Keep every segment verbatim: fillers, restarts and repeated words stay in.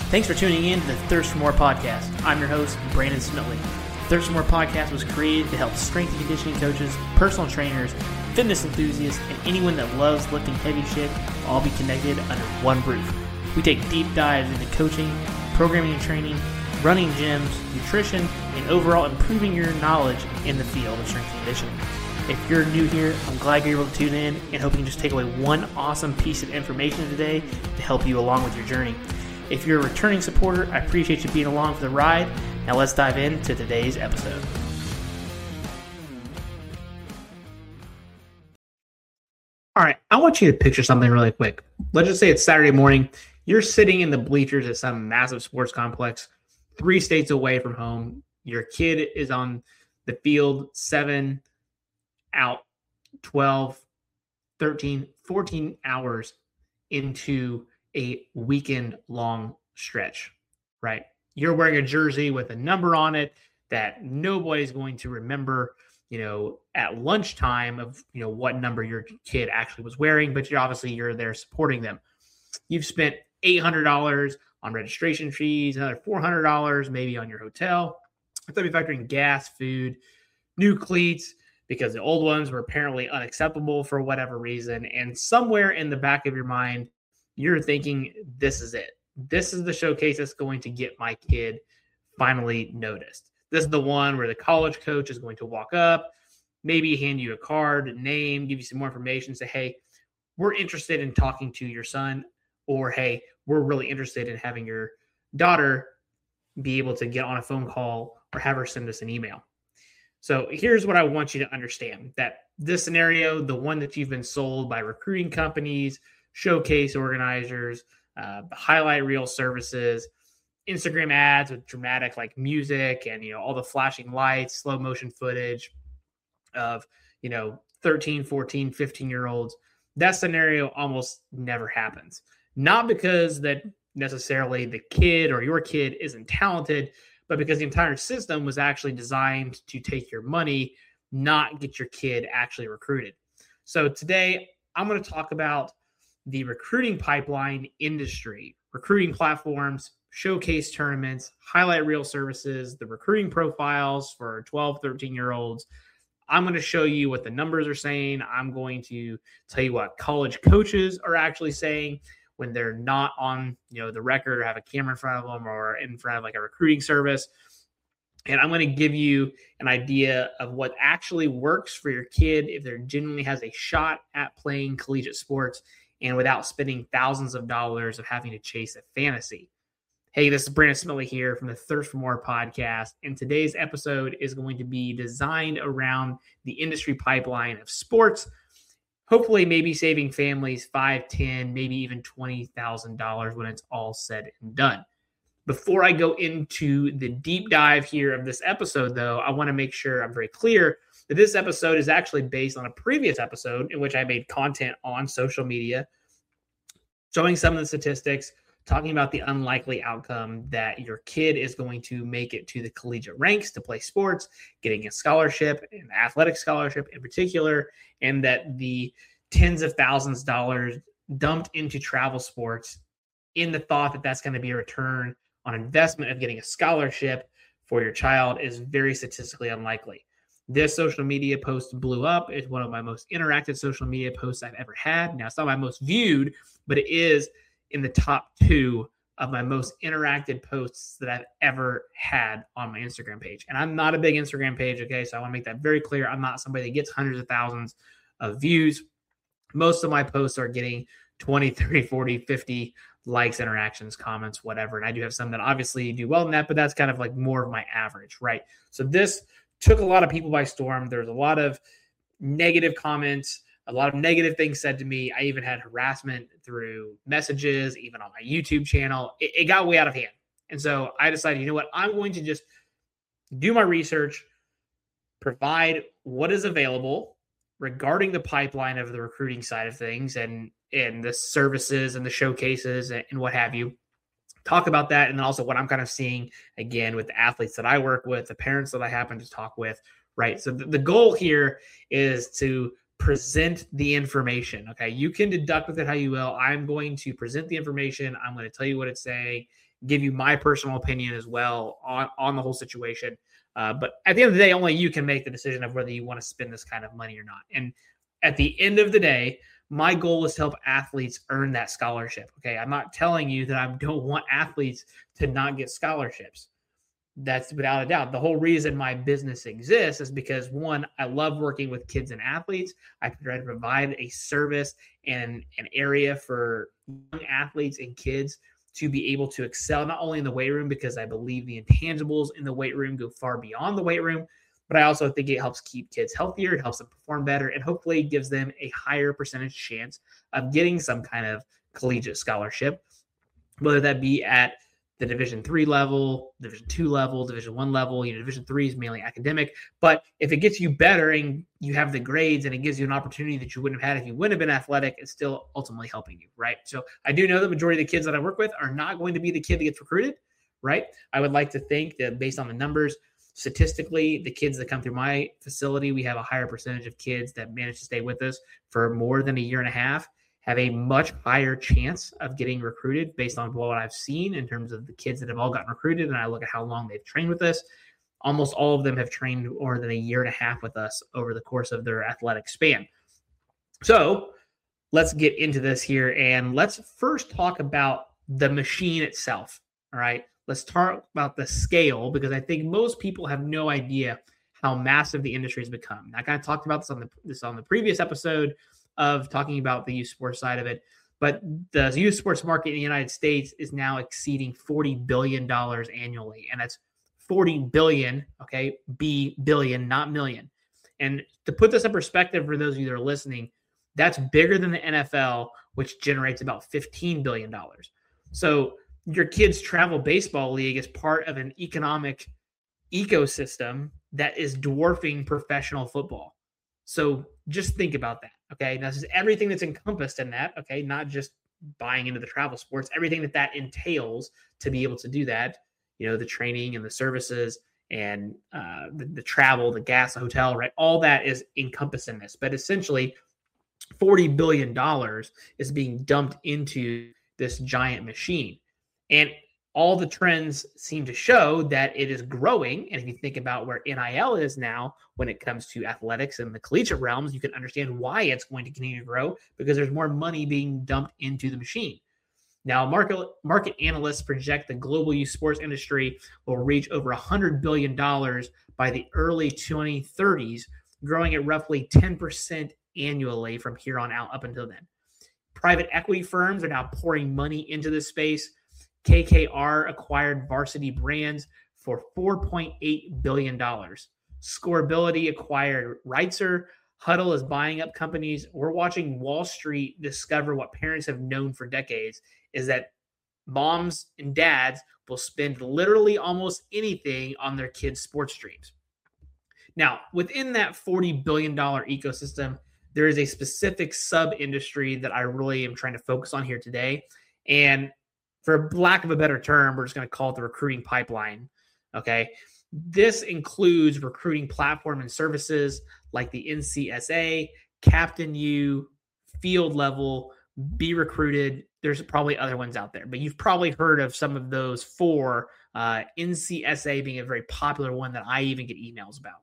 Thanks for tuning in to the Thirst for More podcast. I'm your host, Brandon Smitley. Thirst for More podcast was created to help strength and conditioning coaches, personal trainers, fitness enthusiasts, and anyone that loves lifting heavy shit all be connected under one roof. We take deep dives into coaching, programming and training, running gyms, nutrition, and overall improving your knowledge in the field of strength and conditioning. If you're new here, I'm glad you're able to tune in and hope you can just take away one awesome piece of information today to help you along with your journey. If you're a returning supporter, I appreciate you being along for the ride. Now let's dive into today's episode. All right, I want you to picture something really quick. Let's just say it's Saturday morning. You're sitting in the bleachers at some massive sports complex, three states away from home. Your kid is on the field, seven out, twelve, thirteen, fourteen hours into a weekend-long stretch, right? You're wearing a jersey with a number on it that nobody's going to remember, you know, at lunchtime of, you know, what number your kid actually was wearing, but you obviously you're there supporting them. You've spent eight hundred dollars on registration fees, another four hundred dollars maybe on your hotel. If they'll be factoring gas, food, new cleats, because the old ones were apparently unacceptable for whatever reason. And somewhere in the back of your mind, you're thinking, this is it. This is the showcase that's going to get my kid finally noticed. This is the one where the college coach is going to walk up, maybe hand you a card, name, give you some more information, say, hey, we're interested in talking to your son, or hey, we're really interested in having your daughter be able to get on a phone call or have her send us an email. So here's what I want you to understand, that this scenario, the one that you've been sold by recruiting companies, showcase organizers, uh, highlight reel services, Instagram ads with dramatic like music and, you know, all the flashing lights, slow motion footage of, you know, thirteen, fourteen, fifteen year olds. That scenario almost never happens. Not because that necessarily the kid or your kid isn't talented, but because the entire system was actually designed to take your money, not get your kid actually recruited. So today I'm going to talk about the recruiting pipeline industry, recruiting platforms, showcase tournaments, highlight reel services, the recruiting profiles for twelve, thirteen year olds. I'm going to show you what the numbers are saying. I'm going to tell you what college coaches are actually saying when they're not on, you know, the record or have a camera in front of them or in front of like a recruiting service. And I'm going to give you an idea of what actually works for your kid if there genuinely has a shot at playing collegiate sports and without spending thousands of dollars of having to chase a fantasy. Hey, this is Brandon Smitley here from the Thirst for More podcast, and today's episode is going to be designed around the industry pipeline of sports, hopefully maybe saving families five, ten, maybe even twenty thousand dollars when it's all said and done. Before I go into the deep dive here of this episode, though, I want to make sure I'm very clear that this episode is actually based on a previous episode in which I made content on social media, showing some of the statistics, talking about the unlikely outcome that your kid is going to make it to the collegiate ranks to play sports, getting a scholarship, an athletic scholarship in particular, and that the tens of thousands of dollars dumped into travel sports in the thought that that's going to be a return on investment of getting a scholarship for your child is very statistically unlikely. This social media post blew up. It's one of my most interactive social media posts I've ever had. Now, it's not my most viewed, but it is in the top two of my most interacted posts that I've ever had on my Instagram page. And I'm not a big Instagram page, okay? So I want to make that very clear. I'm not somebody that gets hundreds of thousands of views. Most of my posts are getting twenty, thirty, forty, fifty likes, interactions, comments, whatever. And I do have some that obviously do well in that, but that's kind of like more of my average, right? So this took a lot of people by storm. There's a lot of negative comments, a lot of negative things said to me. I even had harassment through messages, even on my YouTube channel. It, it got way out of hand. And so I decided, you know what? I'm going to just do my research, provide what is available regarding the pipeline of the recruiting side of things and, and the services and the showcases and, and what have you. Talk about that, and then also what I'm kind of seeing, again, with the athletes that I work with, the parents that I happen to talk with, right? So the, the goal here is to present the information, okay? You can deduct with it how you will. I'm going to present the information. I'm going to tell you what it's saying, give you my personal opinion as well on, on the whole situation. Uh, but at the end of the day, only you can make the decision of whether you want to spend this kind of money or not. And at the end of the day, my goal is to help athletes earn that scholarship. Okay. I'm not telling you that I don't want athletes to not get scholarships. That's without a doubt. The whole reason my business exists is because, one, I love working with kids and athletes. I try to provide a service and an area for young athletes and kids to be able to excel, not only in the weight room, because I believe the intangibles in the weight room go far beyond the weight room, but I also think it helps keep kids healthier, it helps them perform better, and hopefully gives them a higher percentage chance of getting some kind of collegiate scholarship, whether that be at the Division three level, Division two level, Division one level. You know, Division three is mainly academic. But if it gets you better and you have the grades and it gives you an opportunity that you wouldn't have had if you wouldn't have been athletic, it's still ultimately helping you, right? So I do know the majority of the kids that I work with are not going to be the kid that gets recruited, right? I would like to think that based on the numbers, statistically, the kids that come through my facility, we have a higher percentage of kids that manage to stay with us for more than a year and a half, have a much higher chance of getting recruited based on what I've seen in terms of the kids that have all gotten recruited. And I look at how long they've trained with us. Almost all of them have trained more than a year and a half with us over the course of their athletic span. So let's get into this here. And let's first talk about the machine itself. All right. Let's talk about the scale, because I think most people have no idea how massive the industry has become. I kind of talked about this on the, this on the previous episode of talking about the youth sports side of it. But the youth sports market in the United States is now exceeding forty billion dollars annually. And that's forty billion dollars, okay, B, billion, not million. And to put this in perspective for those of you that are listening, that's bigger than the N F L, which generates about fifteen billion dollars. So your kid's travel baseball league is part of an economic ecosystem that is dwarfing professional football. So just think about that. Okay. Now, this is everything that's encompassed in that. Okay. Not just buying into the travel sports, everything that that entails to be able to do that, you know, the training and the services and uh, the, the travel, the gas, the hotel, right? All that is encompassed in this. But essentially, forty billion dollars is being dumped into this giant machine. And all the trends seem to show that it is growing. And if you think about where N I L is now when it comes to athletics and the collegiate realms, you can understand why it's going to continue to grow, because there's more money being dumped into the machine. Now, market, market analysts project the global youth sports industry will reach over one hundred billion dollars by the early twenty thirties, growing at roughly ten percent annually from here on out up until then. Private equity firms are now pouring money into this space. K K R acquired Varsity Brands for four point eight billion dollars. Scoreability acquired Reitzer. Huddle is buying up companies. We're watching Wall Street discover what parents have known for decades, is that moms and dads will spend literally almost anything on their kids' sports streams. Now, within that forty billion dollars ecosystem, there is a specific sub-industry that I really am trying to focus on here today. And for lack of a better term, we're just going to call it the recruiting pipeline. Okay. This includes recruiting platform and services like the N C S A, Captain U, field level, Be Recruited. There's probably other ones out there, but you've probably heard of some of those four, uh, N C S A being a very popular one that I even get emails about.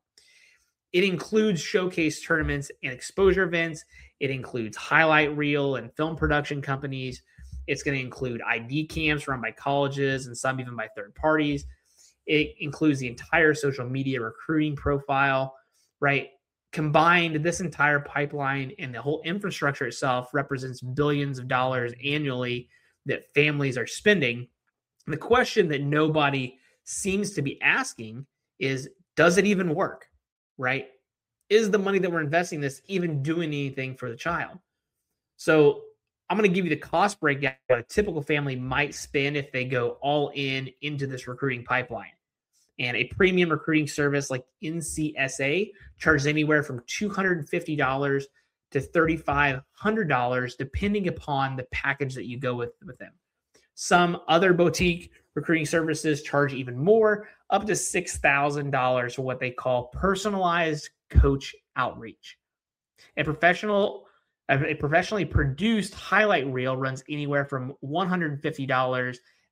It includes showcase tournaments and exposure events. It includes highlight reel and film production companies. It's going to include I D camps run by colleges and some even by third parties. It includes the entire social media recruiting profile, right? Combined, this entire pipeline and the whole infrastructure itself represents billions of dollars annually that families are spending. The question that nobody seems to be asking is, does it even work, right? Is the money that we're investing in this even doing anything for the child? So I'm going to give you the cost breakdown what a typical family might spend if they go all in into this recruiting pipeline. And a premium recruiting service like N C S A charges anywhere from two hundred fifty dollars to three thousand five hundred dollars, depending upon the package that you go with with them. Some other boutique recruiting services charge even more, up to six thousand dollars for what they call personalized coach outreach. A professional A professionally produced highlight reel runs anywhere from one hundred fifty dollars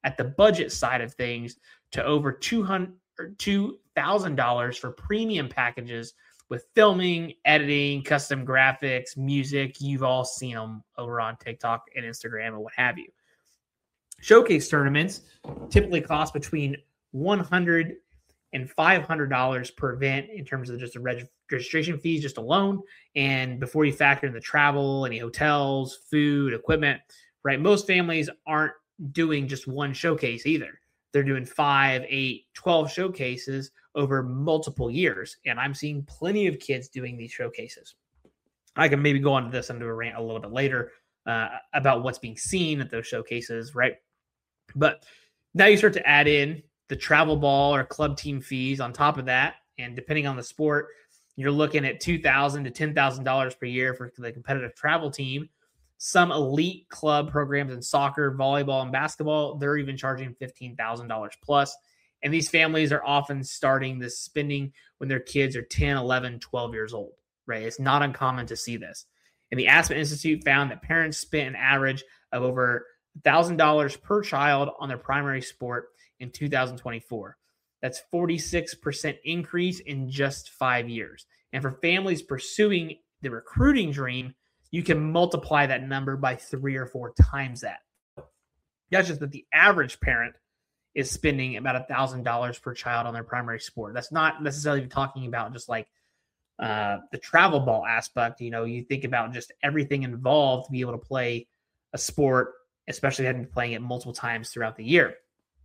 at the budget side of things to over two hundred two thousand dollars for premium packages with filming, editing, custom graphics, music. You've all seen them over on TikTok and Instagram and what have you. Showcase tournaments typically cost between one hundred dollars and five hundred dollars per event in terms of just the reg- registration fees just alone. And before you factor in the travel, any hotels, food, equipment, right? Most families aren't doing just one showcase either. They're doing five, eight, twelve showcases over multiple years. And I'm seeing plenty of kids doing these showcases. I can maybe go on to this and do a rant a little bit later uh, about what's being seen at those showcases, right? But now you start to add in the travel ball or club team fees on top of that. And depending on the sport, you're looking at two thousand dollars to ten thousand dollars per year for the competitive travel team. Some elite club programs in soccer, volleyball, and basketball, they're even charging fifteen thousand dollars plus. And these families are often starting this spending when their kids are ten, eleven, twelve years old, right? It's not uncommon to see this. And the Aspen Institute found that parents spent an average of over one thousand dollars per child on their primary sport in two thousand twenty-four. That's forty-six percent increase in just five years. And for families pursuing the recruiting dream, you can multiply that number by three or four times that. That's just that the average parent is spending about one thousand dollars per child on their primary sport. That's not necessarily talking about just like uh, the travel ball aspect. You know, you think about just everything involved to be able to play a sport, especially having been playing it multiple times throughout the year.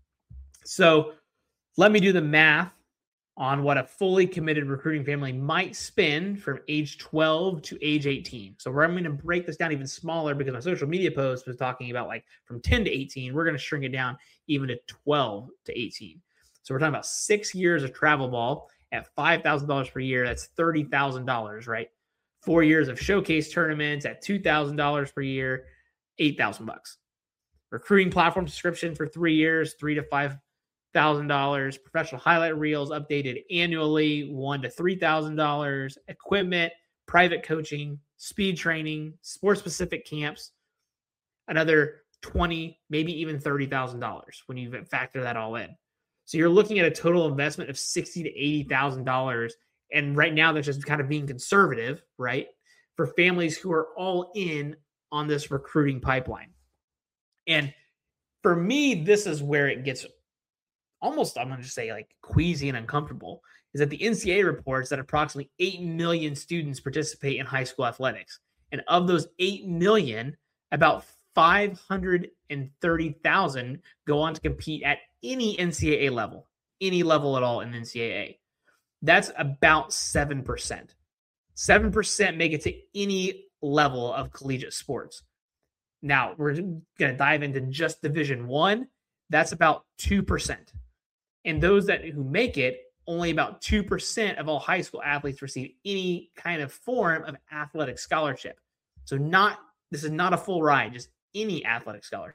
So let me do the math on what a fully committed recruiting family might spend from age twelve to age eighteen. So we're, I'm going to break this down even smaller because my social media post was talking about like from ten to eighteen. We're going to shrink it down even to twelve to eighteen. So we're talking about six years of travel ball at five thousand dollars per year. That's thirty thousand dollars, right? Four years of showcase tournaments at two thousand dollars per year, eight thousand bucks. Recruiting platform subscription for three years, three to five thousand dollars. Professional highlight reels updated annually, one to three thousand dollars. Equipment, private coaching, speed training, sports specific camps, another twenty, maybe even thirty thousand dollars when you factor that all in. So you're looking at a total investment of sixty to eighty thousand dollars, and right now that's just kind of being conservative, right? For families who are all in on this recruiting pipeline. And for me, this is where it gets almost, I'm going to say like queasy and uncomfortable, is that the N C double A reports that approximately eight million students participate in high school athletics. And of those eight million, about five hundred thirty thousand go on to compete at any N C double A level, any level at all in N C double A. That's about seven percent. seven percent make it to any level of collegiate sports. Now, we're going to dive into just Division One. That's about two percent. And those that who make it, only about two percent of all high school athletes receive any kind of form of athletic scholarship. So not this is not a full ride, just any athletic scholarship.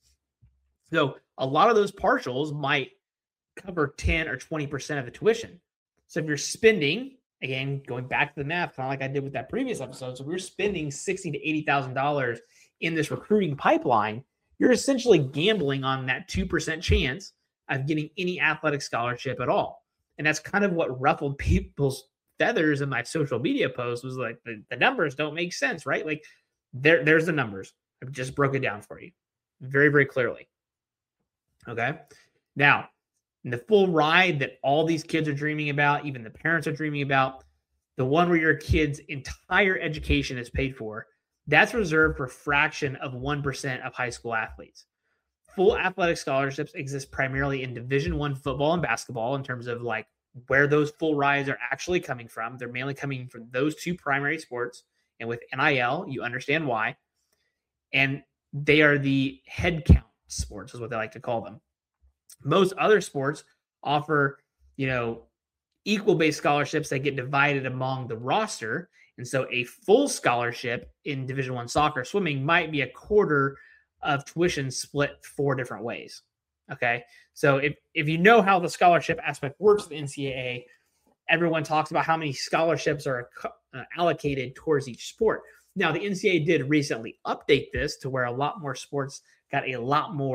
So a lot of those partials might cover ten or twenty percent of the tuition. So if you're spending, again, going back to the math, kind of like I did with that previous episode, so if we're spending sixty to eighty thousand dollars in this recruiting pipeline, you're essentially gambling on that two percent chance of getting any athletic scholarship at all. And that's kind of what ruffled people's feathers in my social media post was like, the, the numbers don't make sense, right? Like there, there's the numbers. I've just broke it down for you very, very clearly. Okay. Now, the full ride that all these kids are dreaming about, even the parents are dreaming about, the one where your kid's entire education is paid for, that's reserved for a fraction of one percent of high school athletes. Full athletic scholarships exist primarily in Division One football and basketball in terms of like where those full rides are actually coming from. They're mainly coming from those two primary sports. And with N I L, you understand why. And they are the head count sports is what they like to call them. Most other sports offer, you know, equal based scholarships that get divided among the roster. And so a full scholarship in Division One soccer, swimming might be a quarter of tuition split four different ways. Okay. So if, if you know how the scholarship aspect works with the N C double A, everyone talks about how many scholarships are uh, allocated towards each sport. Now, the N C double A did recently update this to where a lot more sports got a lot more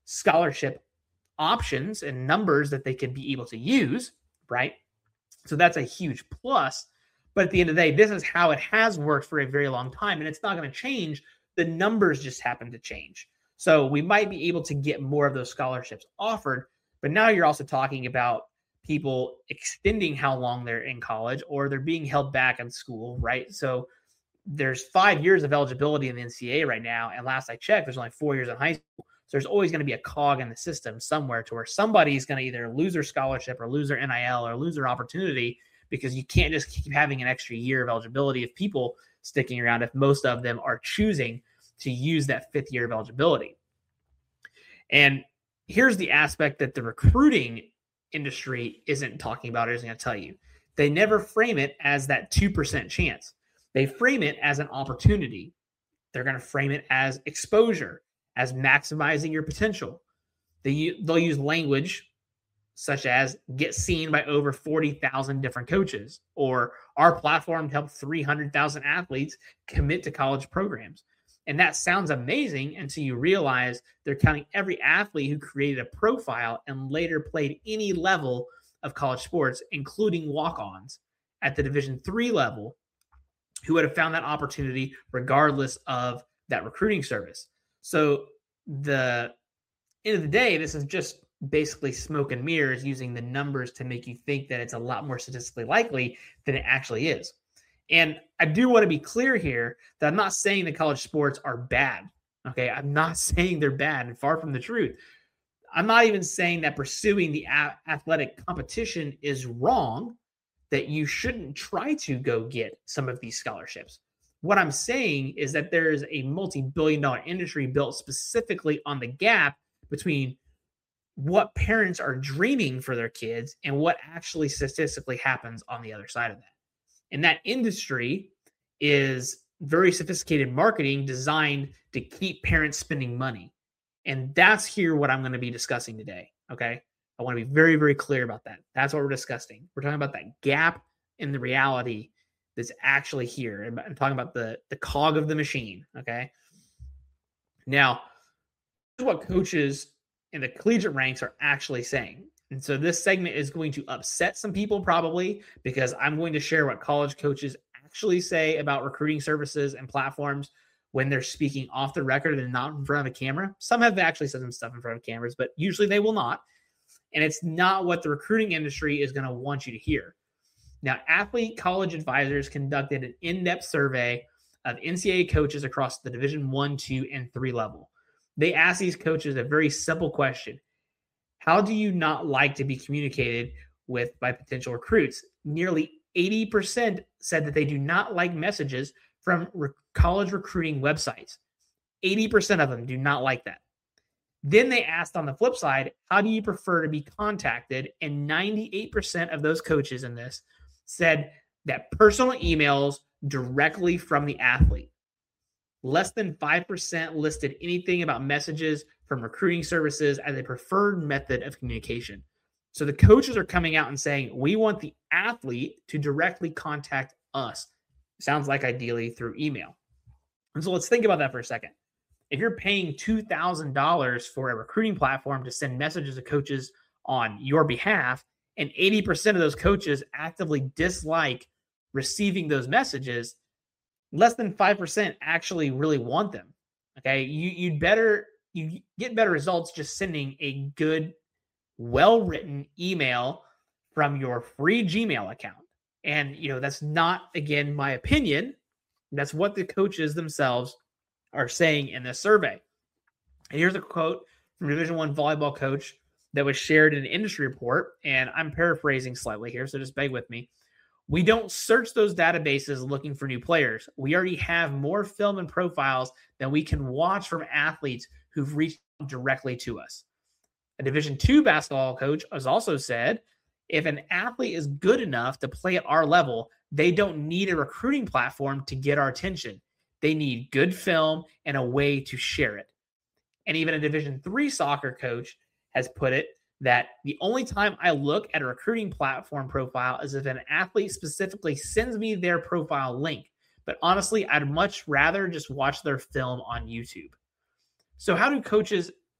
scholarship options and numbers that they can be able to use, right? So that's a huge plus. But at the end of the day, this is how it has worked for a very long time, and it's not going to change. The numbers just happen to change. So we might be able to get more of those scholarships offered, but now you're also talking about people extending how long they're in college, or they're being held back in school, right? So there's five years of eligibility in the N C double A right now, and last I checked, there's only four years in high school. So there's always going to be a cog in the system somewhere to where somebody's going to either lose their scholarship or lose their N I L or lose their opportunity, because you can't just keep having an extra year of eligibility of people sticking around if most of them are choosing to use that fifth year of eligibility. And here's the aspect that the recruiting industry isn't talking about or isn't going to tell you. They never frame it as that two percent chance. They frame it as an opportunity. They're going to frame it as exposure, as maximizing your potential. They, they'll use language such as get seen by over forty thousand different coaches, or our platform helped three hundred thousand athletes commit to college programs. And that sounds amazing until you realize they're counting every athlete who created a profile and later played any level of college sports, including walk-ons at the Division three level, who would have found that opportunity regardless of that recruiting service. So the end of the day, this is just basically smoke and mirrors, using the numbers to make you think that it's a lot more statistically likely than it actually is. And I do want to be clear here that I'm not saying that college sports are bad. Okay. I'm not saying they're bad, and far from the truth. I'm not even saying that pursuing the a- athletic competition is wrong, that you shouldn't try to go get some of these scholarships. What I'm saying is that there is a multi-billion dollar industry built specifically on the gap between what parents are dreaming for their kids and what actually statistically happens on the other side of that. And that industry is very sophisticated marketing designed to keep parents spending money. And that's here what I'm going to be discussing today. Okay. I want to be very, very clear about that. That's what we're discussing. We're talking about that gap in the reality that's actually here. I'm talking about the, the cog of the machine. Okay. Now, here's what coaches in the collegiate ranks are actually saying. And so this segment is going to upset some people probably, because I'm going to share what college coaches actually say about recruiting services and platforms when they're speaking off the record and not in front of a camera. Some have actually said some stuff in front of cameras, but usually they will not. And it's not what the recruiting industry is going to want you to hear. Now, Athlete College Advisors conducted an in-depth survey of N C double A coaches across the Division one, two, and three level. They asked these coaches a very simple question. How do you not like to be communicated with by potential recruits? Nearly eighty percent said that they do not like messages from re- college recruiting websites. eighty percent of them do not like that. Then they asked on the flip side, how do you prefer to be contacted? And ninety-eight percent of those coaches in this said that personal emails directly from the athlete. Less than five percent listed anything about messages from recruiting services as a preferred method of communication. So the coaches are coming out and saying, we want the athlete to directly contact us. Sounds like ideally through email. And so let's think about that for a second. If you're paying two thousand dollars for a recruiting platform to send messages to coaches on your behalf, and eighty percent of those coaches actively dislike receiving those messages, less than five percent actually really want them. Okay. You, you'd better, you get better results just sending a good, well-written email from your free Gmail account. And, you know, that's not, again, my opinion. That's what the coaches themselves are saying in this survey. And here's a quote from Division One volleyball coach that was shared in an industry report. And I'm paraphrasing slightly here, so just bear with me. We don't search those databases looking for new players. We already have more film and profiles than we can watch from athletes who've reached directly to us. A Division two basketball coach has also said, if an athlete is good enough to play at our level, they don't need a recruiting platform to get our attention. They need good film and a way to share it. And even a Division three soccer coach has put it that the only time I look at a recruiting platform profile is if an athlete specifically sends me their profile link. But honestly, I'd much rather just watch their film on YouTube. So how do coaches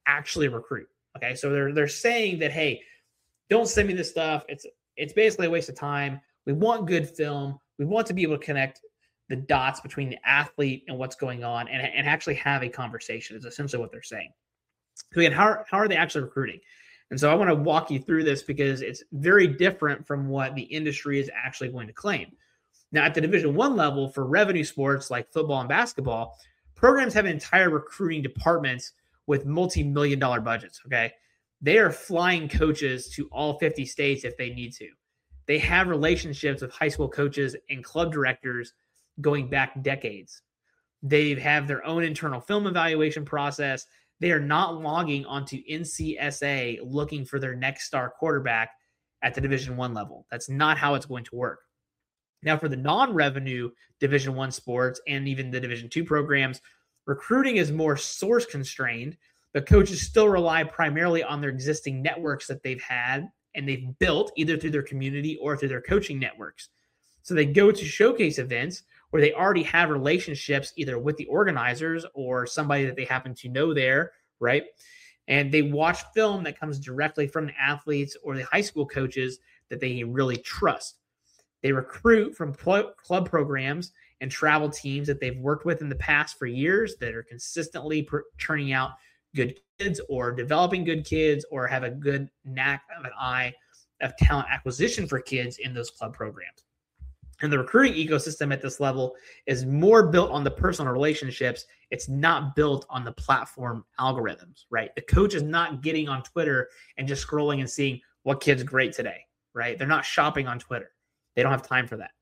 actually recruit. Okay, so they're they're saying that, hey, don't send me this stuff. It's it's basically a waste of time. We want good film. We want to be able to connect the dots between the athlete and what's going on, and, and actually have a conversation is essentially what they're saying. So again, how, how are they actually recruiting? And so I want to walk you through this because it's very different from what the industry is actually going to claim. Now, at the Division One level, for revenue sports like football and basketball, programs have entire recruiting departments with multi-million dollar budgets, okay? They are flying coaches to all fifty states if they need to. They have relationships with high school coaches and club directors going back decades. They have their own internal film evaluation process. They are not logging onto N C S A looking for their next star quarterback at the Division One level. That's not how it's going to work. Now, for the non-revenue Division One sports and even the Division Two programs, recruiting is more source constrained, but coaches still rely primarily on their existing networks that they've had and they've built either through their community or through their coaching networks. So they go to showcase events where they already have relationships either with the organizers or somebody that they happen to know there, right? And they watch film that comes directly from the athletes or the high school coaches that they really trust. They recruit from club programs and travel teams that they've worked with in the past for years that are consistently per- turning out good kids or developing good kids or have a good knack of an eye of talent acquisition for kids in those club programs. And the recruiting ecosystem at this level is more built on the personal relationships. It's not built on the platform algorithms, right? The coach is not getting on Twitter and just scrolling and seeing what kid's great today, right? They're not shopping on Twitter. They don't have time for that.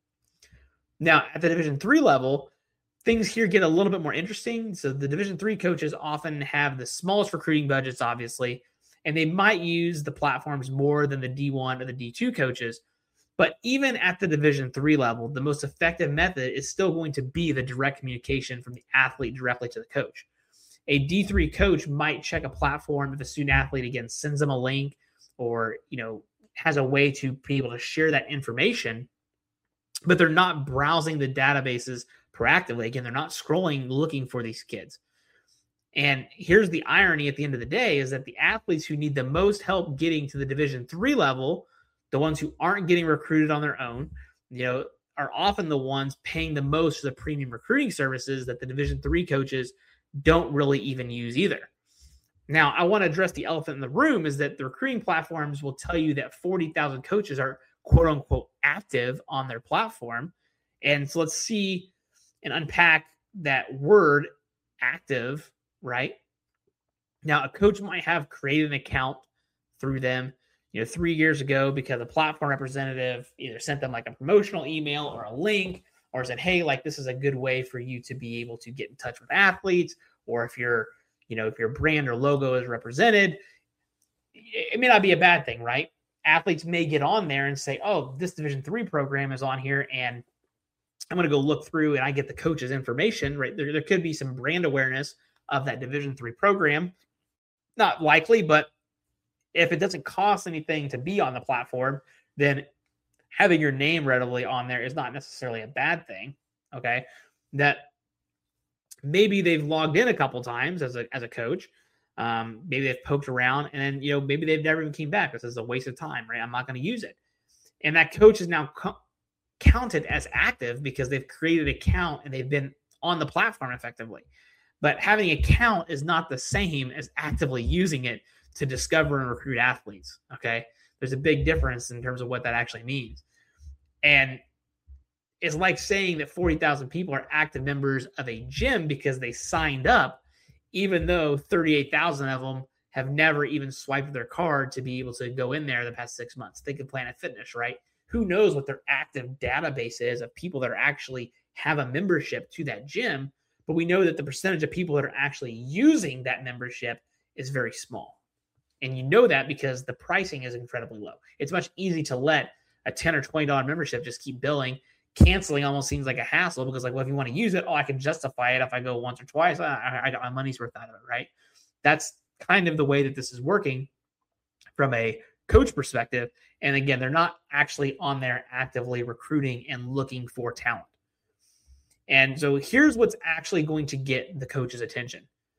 Now, at the Division Three level, things here get a little bit more interesting. So the Division Three coaches often have the smallest recruiting budgets, obviously, and they might use the platforms more than the D one or the D two coaches. But even at the Division Three level, the most effective method is still going to be the direct communication from the athlete directly to the coach. A D three coach might check a platform if a student athlete, again, sends them a link or, you know, has a way to be able to share that information, but they're not browsing the databases proactively. Again, they're not scrolling looking for these kids. And here's the irony at the end of the day is that the athletes who need the most help getting to the Division Three level, the ones who aren't getting recruited on their own, you know, are often the ones paying the most for the premium recruiting services that the Division Three coaches don't really even use either. Now, I want to address the elephant in the room is that the recruiting platforms will tell you that forty thousand coaches are quote unquote active on their platform. And so let's see and unpack that word active, right? Now, a coach might have created an account through them, you know, three years ago because a platform representative either sent them like a promotional email or a link or said, hey, like this is a good way for you to be able to get in touch with athletes. Or if you're, you know, if your brand or logo is represented, it may not be a bad thing, right? Athletes may get on there and say, oh, this Division Three program is on here and I'm going to go look through and I get the coach's information, right? There, there could be some brand awareness of that Division Three program. Not likely, but if it doesn't cost anything to be on the platform, then having your name readily on there is not necessarily a bad thing. Okay. That maybe they've logged in a couple times as a, as a coach. Um, maybe they've poked around and then, you know, maybe they've never even came back. This is a waste of time, right? I'm not going to use it. And that coach is now co- counted as active because they've created an account and they've been on the platform effectively. But having an account is not the same as actively using it to discover and recruit athletes. Okay. There's a big difference in terms of what that actually means. And it's like saying that forty thousand people are active members of a gym because they signed up, even though thirty-eight thousand of them have never even swiped their card to be able to go in there the past six months. Think of Planet Fitness, right? Who knows what their active database is of people that are actually have a membership to that gym, but we know that the percentage of people that are actually using that membership is very small. And you know that because the pricing is incredibly low. It's much easy to let a ten or twenty dollars membership just keep billing. Canceling almost seems like a hassle because, like, well, if you want to use it, oh, I can justify it if I go once or twice. I, I got my money's worth out of it, right? That's kind of the way that this is working from a coach perspective. And again, they're not actually on there actively recruiting and looking for talent. And so here's what's actually going to get the coach's attention.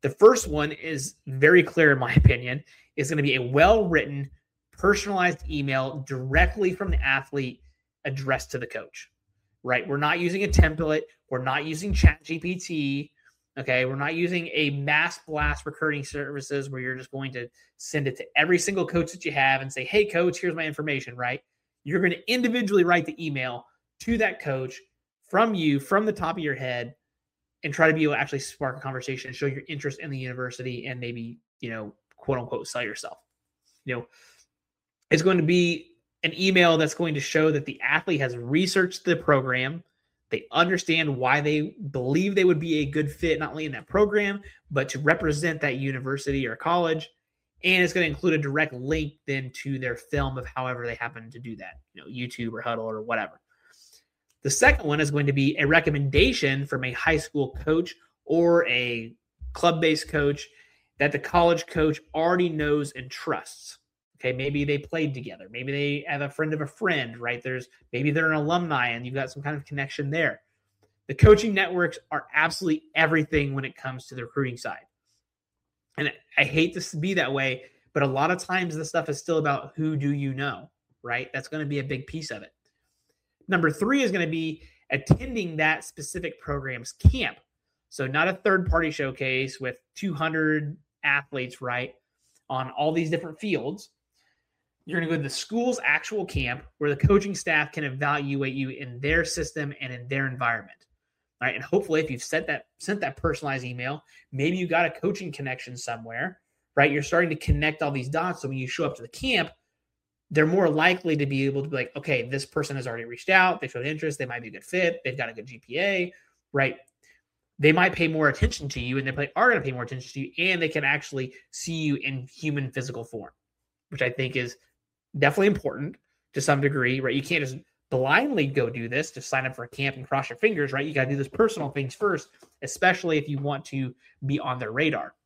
The first one is very clear, in my opinion, is going to be a well-written, personalized email directly from the athlete addressed to the coach, right? We're not using a template. We're not using ChatGPT. Okay. We're not using a mass blast recruiting services where you're just going to send it to every single coach that you have and say, hey, coach, here's my information, right? You're going to individually write the email to that coach from you, from the top of your head, and try to be able to actually spark a conversation and show your interest in the university and maybe, you know, quote unquote, sell yourself. You know, it's going to be an email that's going to show that the athlete has researched the program. They understand why they believe they would be a good fit, not only in that program, but to represent that university or college. And it's going to include a direct link then to their film of however they happen to do that, you know, YouTube or Huddle or whatever. The second one is going to be a recommendation from a high school coach or a club-based coach that the college coach already knows and trusts. Okay, maybe they played together. Maybe they have a friend of a friend, right? There's maybe they're an alumni and you've got some kind of connection there. The coaching networks are absolutely everything when it comes to the recruiting side. And I hate this to be that way, but a lot of times the stuff is still about who do you know, right? That's going to be a big piece of it. Number three is going to be attending that specific program's camp. So not a third-party showcase with two hundred athletes, right, on all these different fields. You're going to go to the school's actual camp where the coaching staff can evaluate you in their system and in their environment. All right, and hopefully if you've sent that, sent that personalized email, maybe you got a coaching connection somewhere, right? You're starting to connect all these dots. So when you show up to the camp, they're more likely to be able to be like, okay, this person has already reached out. They showed interest. They might be a good fit. They've got a good G P A, right? They might pay more attention to you, and they are going to pay more attention to you, and they can actually see you in human physical form, which I think is definitely important to some degree, right? You can't just blindly go do this, just sign up for a camp and cross your fingers, right? You got to do those personal things first, especially if you want to be on their radar.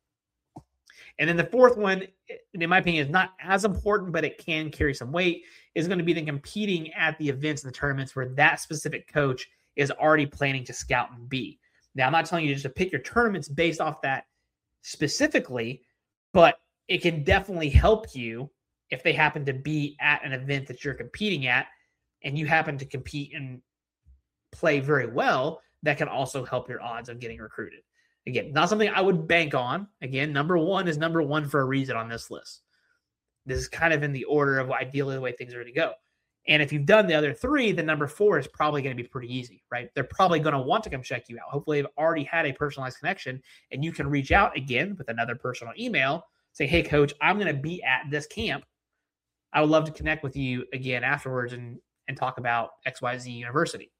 And then the fourth one, in my opinion, is not as important, but it can carry some weight, is going to be then competing at the events and the tournaments where that specific coach is already planning to scout and be. Now, I'm not telling you just to pick your tournaments based off that specifically, but it can definitely help you if they happen to be at an event that you're competing at and you happen to compete and play very well. That can also help your odds of getting recruited. Again, not something I would bank on. Again, number one is number one for a reason on this list. This is kind of in the order of ideally the way things are going to go. And if you've done the other three, then number four is probably going to be pretty easy, right? They're probably going to want to come check you out. Hopefully they've already had a personalized connection and you can reach out again with another personal email. Say, hey, coach, I'm going to be at this camp. I would love to connect with you again afterwards and, and talk about X Y Z University.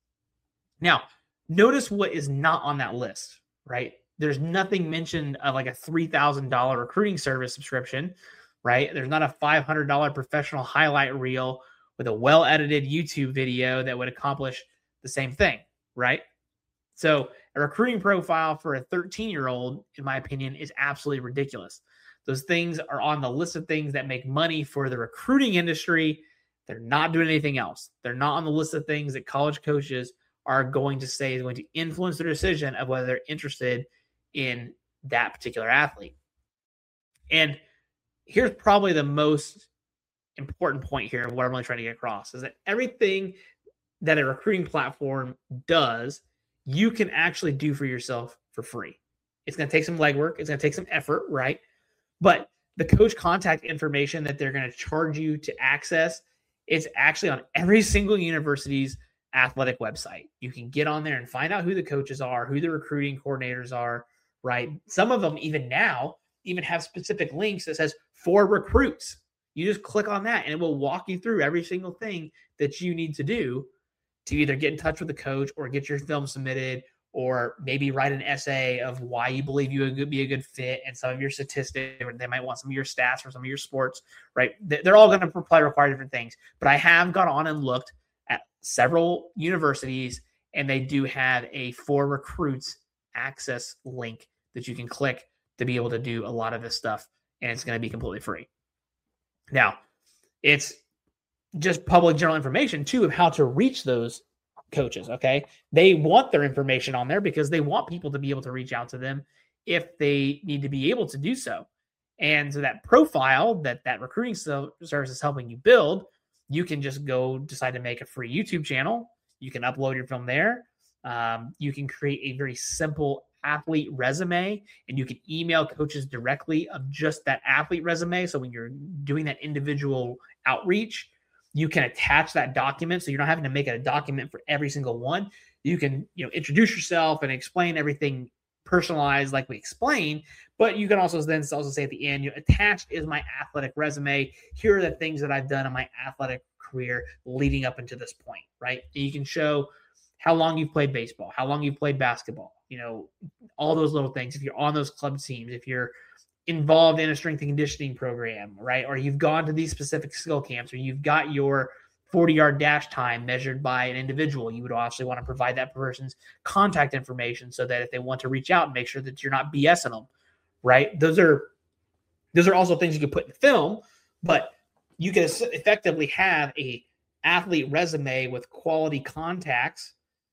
Now, notice what is not on that list, right? There's nothing mentioned of like a three thousand dollars recruiting service subscription, right? There's not a five hundred dollars professional highlight reel with a well-edited YouTube video that would accomplish the same thing, right? So a recruiting profile for a thirteen-year-old, in my opinion, is absolutely ridiculous. Those things are on the list of things that make money for the recruiting industry. They're not doing anything else. They're not on the list of things that college coaches are going to say is going to influence their decision of whether they're interested in that particular athlete. And here's probably the most important point here of what I'm really trying to get across is that everything that a recruiting platform does, you can actually do for yourself for free. It's going to take some legwork. It's going to take some effort, right? But the coach contact information that they're going to charge you to access, it's actually on every single university's athletic website. You can get on there and find out who the coaches are, who the recruiting coordinators are, right? Some of them even now even have specific links that says for recruits. You just click on that and it will walk you through every single thing that you need to do to either get in touch with the coach or get your film submitted or maybe write an essay of why you believe you would be a good fit and some of your statistics, or they might want some of your stats or some of your sports, right? They're all going to probably require different things. But I have gone on and looked at several universities and they do have a for recruits access link that you can click to be able to do a lot of this stuff. And it's going to be completely free. Now, it's just public general information, too, of how to reach those coaches, okay? They want their information on there because they want people to be able to reach out to them if they need to be able to do so. And so that profile that that recruiting service is helping you build, you can just go decide to make a free YouTube channel. You can upload your film there. Um, you can create a very simple athlete resume, and you can email coaches directly of just that athlete resume. So when you're doing that individual outreach, you can attach that document. So you're not having to make a document for every single one. You can, you know, introduce yourself and explain everything personalized like we explained, but you can also then also say at the end, you know, attached is my athletic resume. Here are the things that I've done in my athletic career leading up into this point, right? And you can show how long you've played baseball, how long you've played basketball, you know, all those little things. If you're on those club teams, if you're involved in a strength and conditioning program, right? Or you've gone to these specific skill camps, or you've got your forty-yard dash time measured by an individual, you would obviously want to provide that person's contact information so that if they want to reach out, make sure that you're not BSing them, right? Those are those are also things you can put in film, but you can effectively have a athlete resume with quality contacts,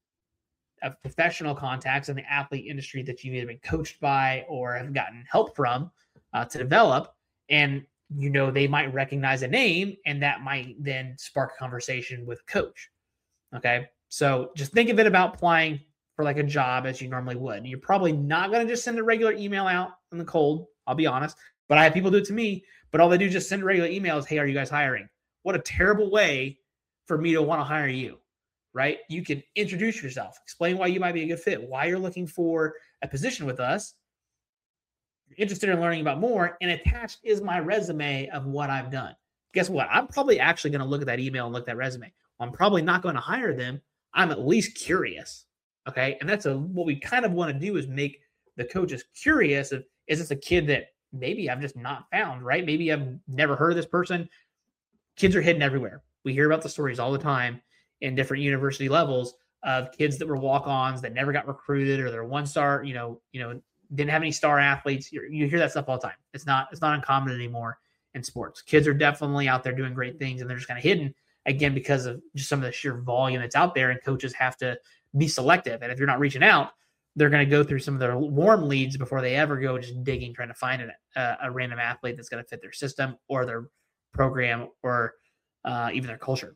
of professional contacts in the athlete industry that you've either been coached by or have gotten help from uh, to develop. And you know, they might recognize a name, and that might then spark a conversation with a coach. Okay. So just think of it about applying for like a job as you normally would. You're probably not going to just send a regular email out in the cold. I'll be honest, but I have people do it to me, but all they do is just send regular emails. Hey, are you guys hiring? What a terrible way for me to want to hire you, right? You can introduce yourself, explain why you might be a good fit, why you're looking for a position with us, interested in learning about more, and attached is my resume of what I've done. Guess what? I'm probably actually going to look at that email and look at that resume. Well, I'm probably not going to hire them. I'm at least curious. Okay. And that's a, what we kind of want to do is make the coaches curious of, is this a kid that maybe I've just not found, right? Maybe I've never heard of this person. Kids are hidden everywhere. We hear about the stories all the time in different university levels of kids that were walk-ons that never got recruited, or they're one star, you know, you know, didn't have any star athletes. You're, you hear that stuff all the time. It's not, it's not uncommon anymore in sports. Kids are definitely out there doing great things, and they're just kind of hidden again because of just some of the sheer volume that's out there, and coaches have to be selective. And if you're not reaching out, they're going to go through some of their warm leads before they ever go just digging, trying to find an, uh, a random athlete that's going to fit their system or their program or uh, even their culture.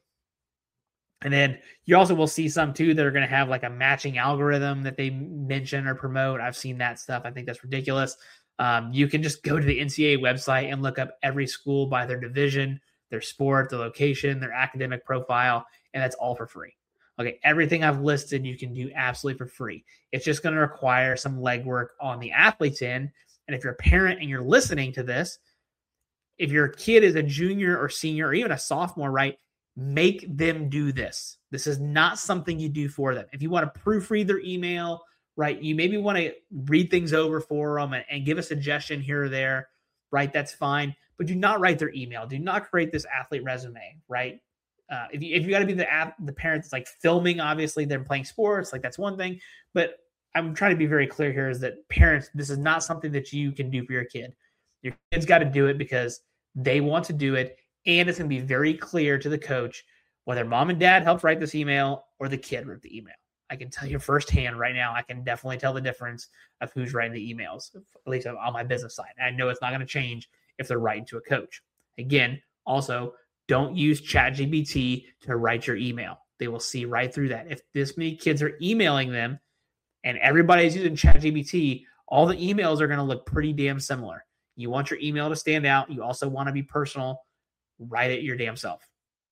And then you also will see some too that are going to have like a matching algorithm that they mention or promote. I've seen that stuff. I think that's ridiculous. Um, you can just go to the N C double A website and look up every school by their division, their sport, their location, their academic profile, and that's all for free. Okay, everything I've listed you can do absolutely for free. It's just going to require some legwork on the athlete's end. And if you're a parent and you're listening to this, if your kid is a junior or senior or even a sophomore, right, make them do this. This is not something you do for them. If you want to proofread their email, right, you maybe want to read things over for them and, and give a suggestion here or there, right, that's fine. But do not write their email. Do not create this athlete resume, right? Uh, if you if you got to be the app, the parent that's like filming, obviously they're playing sports, like that's one thing. But I'm trying to be very clear here is that parents, this is not something that you can do for your kid. Your kid's got to do it because they want to do it. And it's going to be very clear to the coach whether mom and dad helped write this email or the kid wrote the email. I can tell you firsthand right now, I can definitely tell the difference of who's writing the emails, at least on my business side. And I know it's not going to change if they're writing to a coach. Again, also, don't use ChatGPT to write your email. They will see right through that. If this many kids are emailing them and everybody's using ChatGPT, all the emails are going to look pretty damn similar. You want your email to stand out. You also want to be personal. Write it your damn self.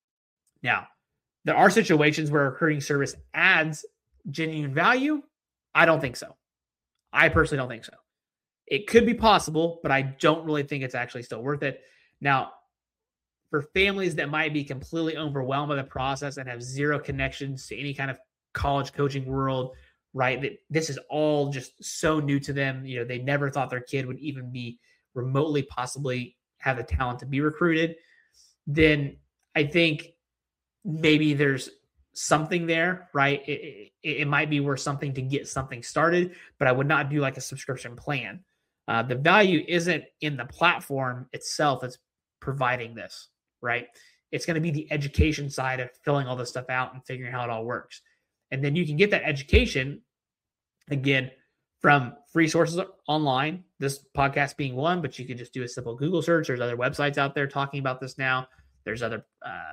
Now, there are situations where a recruiting service adds genuine value. I don't think so. I personally don't think so. It could be possible, but I don't really think it's actually still worth it. Now, for families that might be completely overwhelmed by the process and have zero connections to any kind of college coaching world, right, that this is all just so new to them. You know, they never thought their kid would even be remotely possibly have the talent to be recruited. Then I think maybe there's something there, right? It, it, it might be worth something to get something started, but I would not do like a subscription plan. Uh, the value isn't in the platform itself that's providing this, right? It's going to be the education side of filling all this stuff out and figuring out how it all works. And then you can get that education, again, from free sources online, this podcast being one, but you can just do a simple Google search. There's other websites out there talking about this now. There's other uh,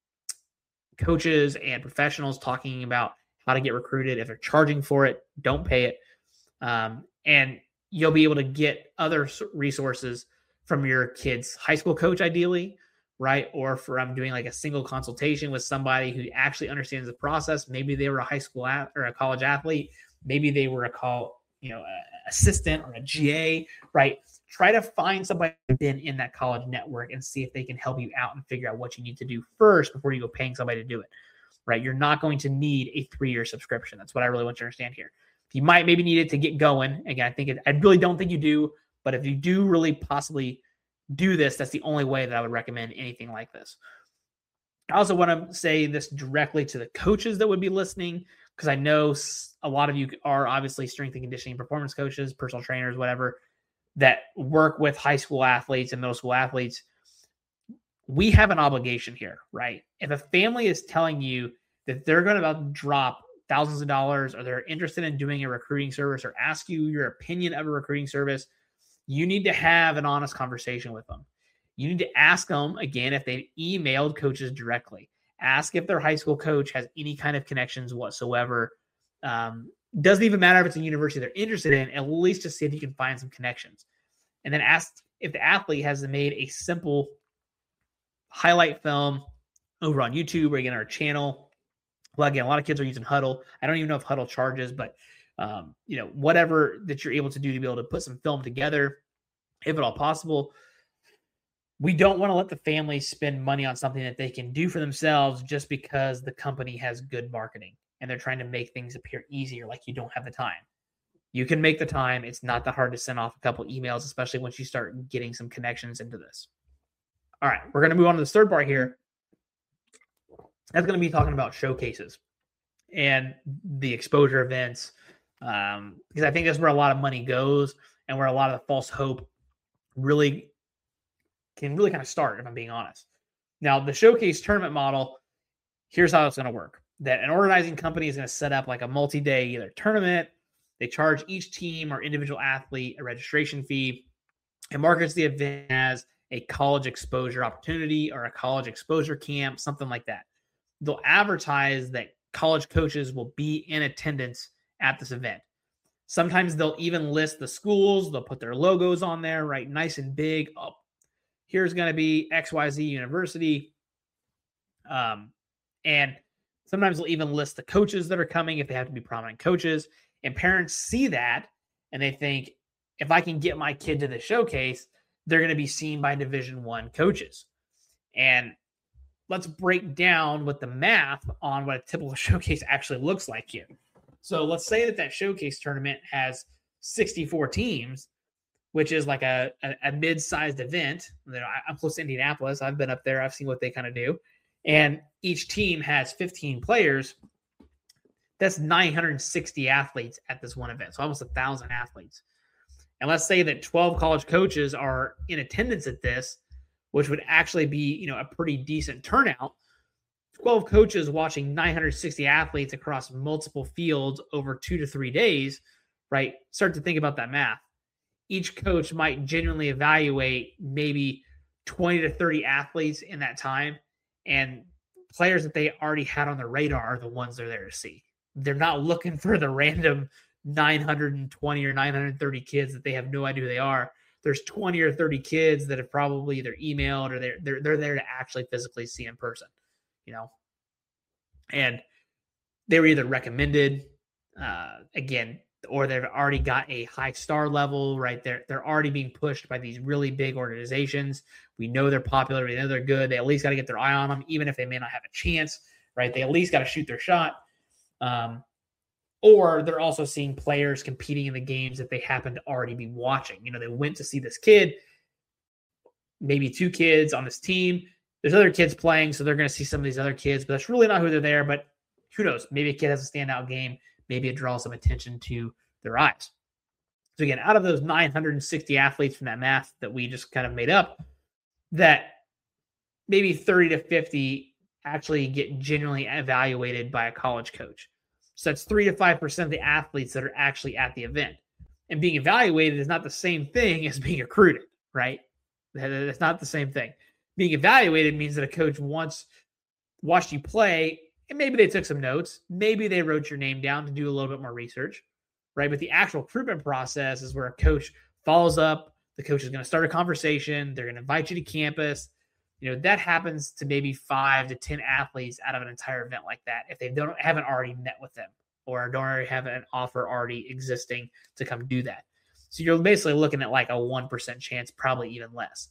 coaches and professionals talking about how to get recruited. If they're charging for it, don't pay it. Um, and you'll be able to get other resources from your kid's high school coach, ideally, right? Or from doing like a single consultation with somebody who actually understands the process. Maybe they were a high school at, or a college athlete. Maybe they were a call, you know, a assistant or a G A, right? Try to find somebody who's been in that college network and see if they can help you out and figure out what you need to do first before you go paying somebody to do it, right? You're not going to need a three-year subscription. That's what I really want you to understand here. You might maybe need it to get going. Again, I think it, I really don't think you do, but if you do really possibly do this, that's the only way that I would recommend anything like this. I also want to say this directly to the coaches that would be listening, because I know a lot of you are obviously strength and conditioning performance coaches, personal trainers, whatever, that work with high school athletes and middle school athletes. We have an obligation here, right? If a family is telling you that they're going to about drop thousands of dollars, or they're interested in doing a recruiting service, or ask you your opinion of a recruiting service, you need to have an honest conversation with them. You need to ask them, again, if they've emailed coaches directly. Ask if their high school coach has any kind of connections whatsoever. Um, doesn't even matter if it's a university they're interested in, at least to see if you can find some connections. And then ask if the athlete has made a simple highlight film over on YouTube or again, our channel. Well, again, a lot of kids are using Huddle. I don't even know if Huddle charges, but um, you know, whatever that you're able to do to be able to put some film together, if at all possible. We don't want to let the family spend money on something that they can do for themselves just because the company has good marketing and they're trying to make things appear easier, like you don't have the time. You can make the time. It's not that hard to send off a couple emails, especially once you start getting some connections into this. All right, we're going to move on to this third part here. That's going to be talking about showcases and the exposure events, um, because I think that's where a lot of money goes and where a lot of the false hope really can really kind of start, if I'm being honest. Now, the showcase tournament model, here's how it's going to work. That an organizing company is going to set up like a multi-day either tournament. They charge each team or individual athlete a registration fee and markets the event as a college exposure opportunity or a college exposure camp, something like that. They'll advertise that college coaches will be in attendance at this event. Sometimes they'll even list the schools. They'll put their logos on there, right? Nice and big. Oh, here's going to be X Y Z University. Um, and sometimes they'll even list the coaches that are coming if they have to be prominent coaches. And parents see that and they think, if I can get my kid to the showcase, they're going to be seen by Division One coaches. And let's break down what the math on what a typical showcase actually looks like here. So let's say that that showcase tournament has sixty-four teams, which is like a, a, a mid-sized event. You know, I, I'm close to Indianapolis. I've been up there. I've seen what they kind of do. And each team has fifteen players. That's nine hundred sixty athletes at this one event. So almost a thousand athletes. And let's say that twelve college coaches are in attendance at this, which would actually be, you know, a pretty decent turnout. twelve coaches watching nine hundred sixty athletes across multiple fields over two to three days, right? Start to think about that math. Each coach might genuinely evaluate maybe twenty to thirty athletes in that time. And players that they already had on their radar are the ones they're there to see. They're not looking for the random nine hundred twenty or nine hundred thirty kids that they have no idea who they are. There's twenty or thirty kids that have probably either emailed or they're, they're, they're there to actually physically see in person, you know? And they were either recommended, uh, again, or they've already got a high star level, right? They're, they're already being pushed by these really big organizations. We know they're popular. We know they're good. They at least got to get their eye on them, even if they may not have a chance, right? They at least got to shoot their shot. Um, or they're also seeing players competing in the games that they happen to already be watching. You know, they went to see this kid, maybe two kids on this team. There's other kids playing, so they're going to see some of these other kids, but that's really not who they're there. But who knows? Maybe a kid has a standout game. Maybe it draws some attention to their eyes. So again, out of those nine hundred sixty athletes from that math that we just kind of made up, that maybe thirty to fifty actually get genuinely evaluated by a college coach. So that's three to five percent of the athletes that are actually at the event. And being evaluated is not the same thing as being recruited, right? It's not the same thing. Being evaluated means that a coach wants watched you play, and maybe they took some notes. Maybe they wrote your name down to do a little bit more research, right? But the actual recruitment process is where a coach follows up. The coach is going to start a conversation. They're going to invite you to campus. You know, that happens to maybe five to ten athletes out of an entire event like that if they don't haven't already met with them or don't already have an offer already existing to come do that. So you're basically looking at like a one percent chance, probably even less.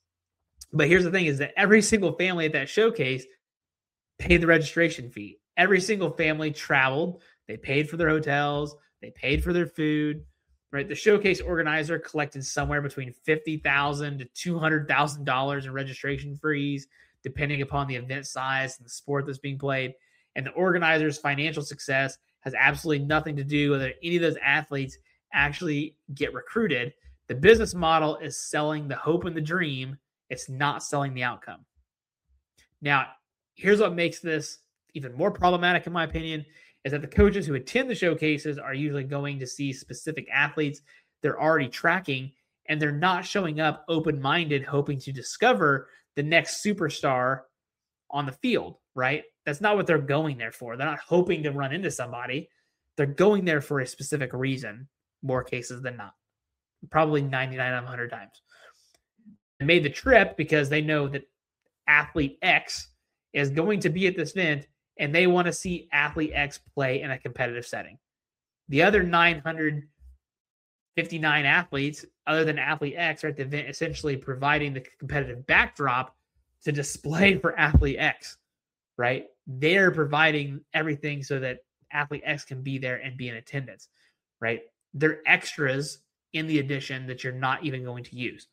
But here's the thing is that every single family at that showcase paid the registration fee. Every single family traveled. They paid for their hotels. They paid for their food, right? The showcase organizer collected somewhere between fifty thousand dollars to two hundred thousand dollars in registration fees, depending upon the event size and the sport that's being played. And the organizer's financial success has absolutely nothing to do with whether any of those athletes actually get recruited. The business model is selling the hope and the dream. It's not selling the outcome. Now, here's what makes this even more problematic, in my opinion, is that the coaches who attend the showcases are usually going to see specific athletes they're already tracking, and they're not showing up open-minded, hoping to discover the next superstar on the field, right? That's not what they're going there for. They're not hoping to run into somebody. They're going there for a specific reason, more cases than not. Probably ninety-nine out of one hundred times. They made the trip because they know that athlete X is going to be at this event, and they want to see athlete X play in a competitive setting. The other nine hundred fifty-nine athletes, other than athlete X, are at the event essentially providing the competitive backdrop to display for athlete X, right? They're providing everything so that athlete X can be there and be in attendance, right? They're extras in the addition that you're not even going to use.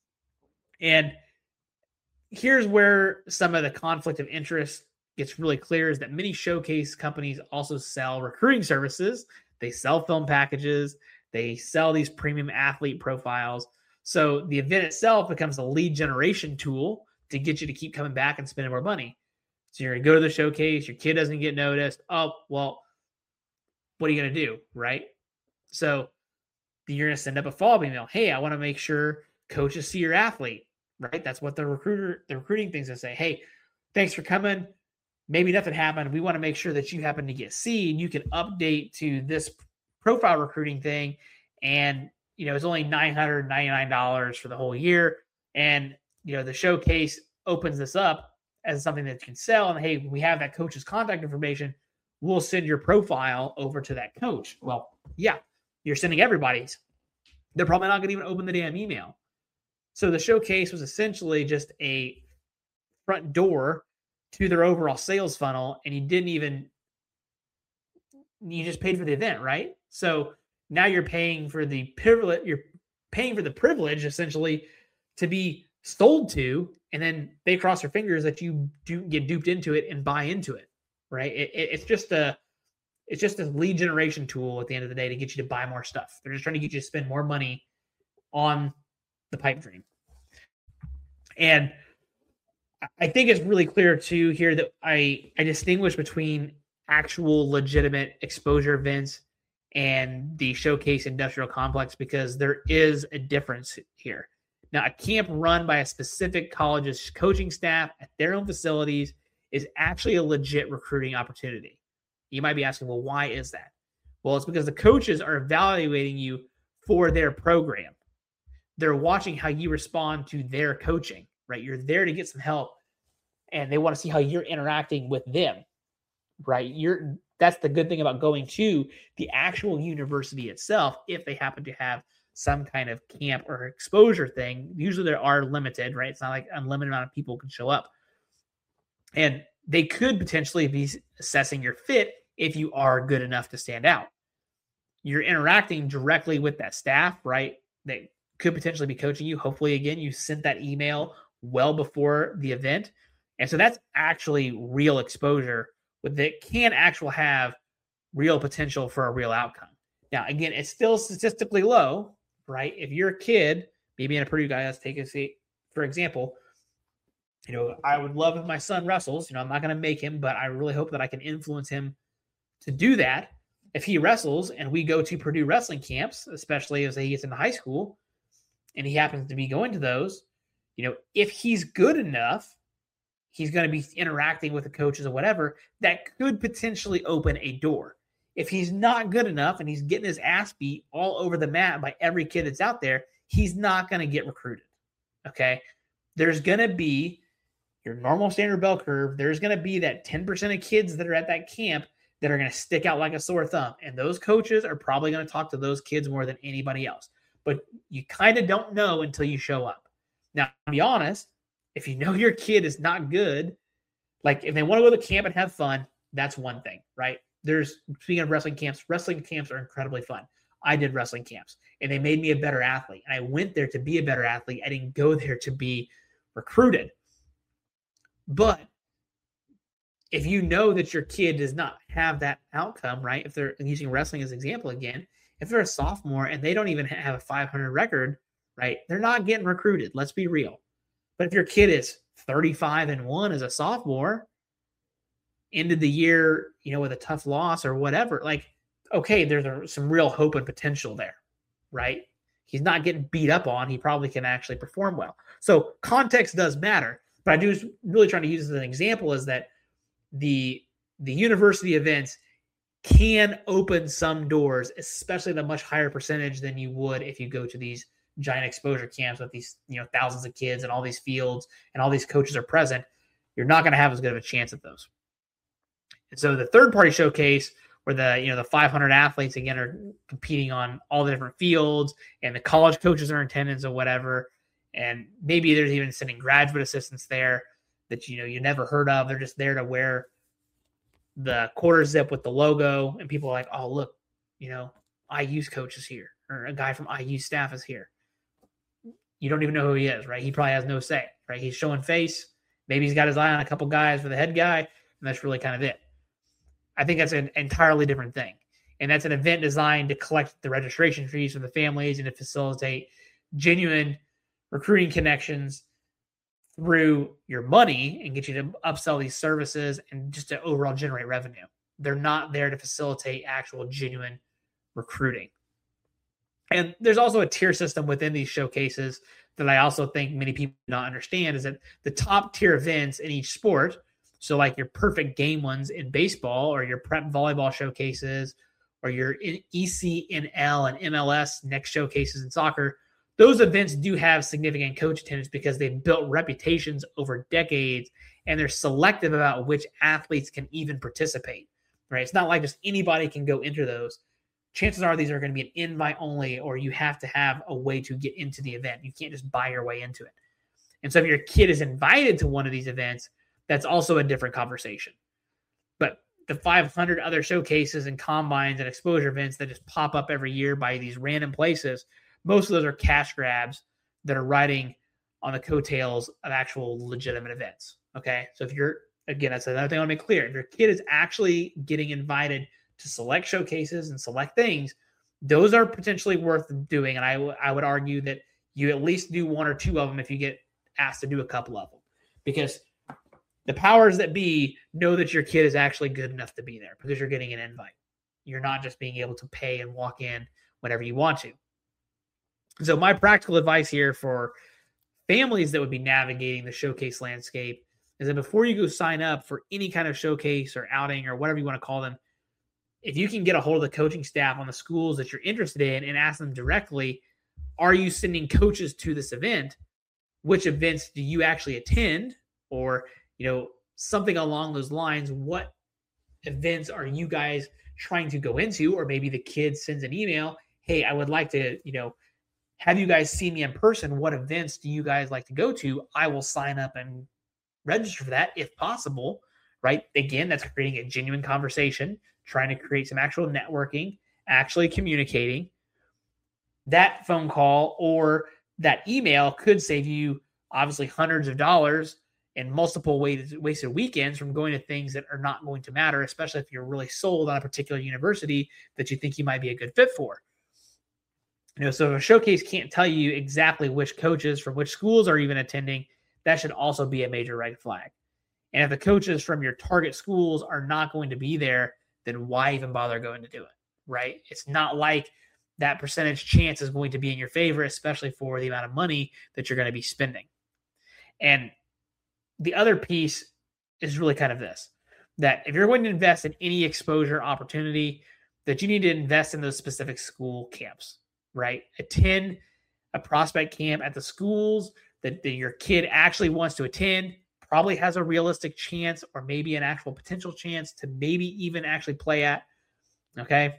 And here's where some of the conflict of interest gets really clear, is that many showcase companies also sell recruiting services. They sell film packages. They sell these premium athlete profiles. So the event itself becomes a lead generation tool to get you to keep coming back and spending more money. So you're going to go to the showcase. Your kid doesn't get noticed. Oh, well, what are you going to do, right? So you're going to send up a follow-up email. Hey, I want to make sure coaches see your athlete, right? That's what the recruiter, the recruiting things to say. Hey, thanks for coming. Maybe nothing happened. We want to make sure that you happen to get seen. You can update to this profile recruiting thing. And, you know, it's only nine hundred ninety-nine dollars for the whole year. And, you know, the showcase opens this up as something that you can sell. And, hey, we have that coach's contact information. We'll send your profile over to that coach. Well, yeah, you're sending everybody's. They're probably not going to even open the damn email. So the showcase was essentially just a front door to their overall sales funnel, and you didn't even, you just paid for the event, right? So now you're paying for the privilege, you're paying for the privilege essentially to be sold to, and then they cross their fingers that you do get duped into it and buy into it, right? It, it, it's just a, it's just a lead generation tool at the end of the day to get you to buy more stuff. They're just trying to get you to spend more money on the pipe dream. And I think it's really clear too here that I, I distinguish between actual legitimate exposure events and the showcase industrial complex, because there is a difference here. Now, a camp run by a specific college's coaching staff at their own facilities is actually a legit recruiting opportunity. You might be asking, well, why is that? Well, it's because the coaches are evaluating you for their program. They're watching how you respond to their coaching, right? You're there to get some help, and they want to see how you're interacting with them, right? You're that's the good thing about going to the actual university itself. If they happen to have some kind of camp or exposure thing, usually there are limited, right? It's not like unlimited amount of people can show up. And they could potentially be assessing your fit if you are good enough to stand out. You're interacting directly with that staff, right? They could potentially be coaching you. Hopefully, again, you sent that email well before the event. And so that's actually real exposure that can actually have real potential for a real outcome. Now, again, it's still statistically low, right? If you're a kid, maybe in a Purdue guy, let's take a seat, for example, you know, I would love if my son wrestles. You know, I'm not going to make him, but I really hope that I can influence him to do that. if he wrestles and we go to Purdue wrestling camps, especially as he gets into high school, and he happens to be going to those, you know, if he's good enough, he's going to be interacting with the coaches or whatever, that could potentially open a door. If he's not good enough and he's getting his ass beat all over the mat by every kid that's out there, he's not going to get recruited. Okay. There's going to be your normal standard bell curve. There's going to be that ten percent of kids that are at that camp that are going to stick out like a sore thumb. And those coaches are probably going to talk to those kids more than anybody else. But you kind of don't know until you show up. Now, to be honest, if you know your kid is not good, like if they want to go to camp and have fun, that's one thing, right? There's, speaking of wrestling camps, wrestling camps are incredibly fun. I did wrestling camps and they made me a better athlete. And I went there to be a better athlete. I didn't go there to be recruited. But if you know that your kid does not have that outcome, right? If they're using wrestling as an example again, if they're a sophomore and they don't even have a five hundred record, right? They're not getting recruited. Let's be real. But if your kid is thirty-five and one as a sophomore, ended the year, you know, with a tough loss or whatever, like, okay, there's a, some real hope and potential there, right? He's not getting beat up on. He probably can actually perform well. So context does matter. But I do really trying to use this as an example is that the the university events can open some doors, especially at a much higher percentage than you would if you go to these giant exposure camps with these, you know, thousands of kids and all these fields and all these coaches are present. You're not going to have as good of a chance at those. And so the third party showcase where the, you know, the five hundred athletes again are competing on all the different fields and the college coaches are in attendance or whatever. And maybe there's even sending graduate assistants there that, you know, you never heard of. They're just there to wear the quarter zip with the logo. And people are like, oh, look, you know, I U's coach is here or a guy from I U staff is here. You don't even know who he is, right? He probably has no say, right? He's showing face. Maybe he's got his eye on a couple guys for the head guy, and that's really kind of it. I think that's an entirely different thing. And that's an event designed to collect the registration fees from the families and to facilitate genuine recruiting connections through your money and get you to upsell these services and just to overall generate revenue. They're not there to facilitate actual genuine recruiting. And there's also a tier system within these showcases that I also think many people do not understand is that the top tier events in each sport, so like your perfect game ones in baseball or your prep volleyball showcases or your E C N L and M L S next showcases in soccer, those events do have significant coach attendance because they've built reputations over decades and they're selective about which athletes can even participate, right? It's not like just anybody can go enter those. Chances are these are going to be an invite only, or you have to have a way to get into the event. You can't just buy your way into it. And so if your kid is invited to one of these events, that's also a different conversation. But the five hundred other showcases and combines and exposure events that just pop up every year by these random places, most of those are cash grabs that are riding on the coattails of actual legitimate events. Okay. So if you're, again, that's another thing I want to make clear. If your kid is actually getting invited to select showcases and select things, those are potentially worth doing. And I, w- I would argue that you at least do one or two of them if you get asked to do a couple of them, because the powers that be know that your kid is actually good enough to be there because you're getting an invite. You're not just being able to pay and walk in whenever you want to. So my practical advice here for families that would be navigating the showcase landscape is that before you go sign up for any kind of showcase or outing or whatever you want to call them, if you can get a hold of the coaching staff on the schools that you're interested in and ask them directly, are you sending coaches to this event? Which events do you actually attend? Or, you know, something along those lines. What events are you guys trying to go into? Or maybe the kid sends an email, hey, I would like to, you know, have you guys see me in person? What events do you guys like to go to? I will sign up and register for that if possible, right? Again, that's creating a genuine conversation, trying to create some actual networking, actually communicating. That phone call or that email could save you obviously hundreds of dollars and multiple wasted weekends from going to things that are not going to matter, especially if you're really sold on a particular university that you think you might be a good fit for. You know, so if a showcase can't tell you exactly which coaches from which schools are even attending, that should also be a major red flag. And if the coaches from your target schools are not going to be there, then why even bother going to do it? right? It's not like that percentage chance is going to be in your favor, especially for the amount of money that you're going to be spending. And the other piece is really kind of this, that if you're going to invest in any exposure opportunity, that you need to invest in those specific school camps, right? Attend a prospect camp at the schools that, that your kid actually wants to attend, probably has a realistic chance or maybe an actual potential chance to maybe even actually play at, okay?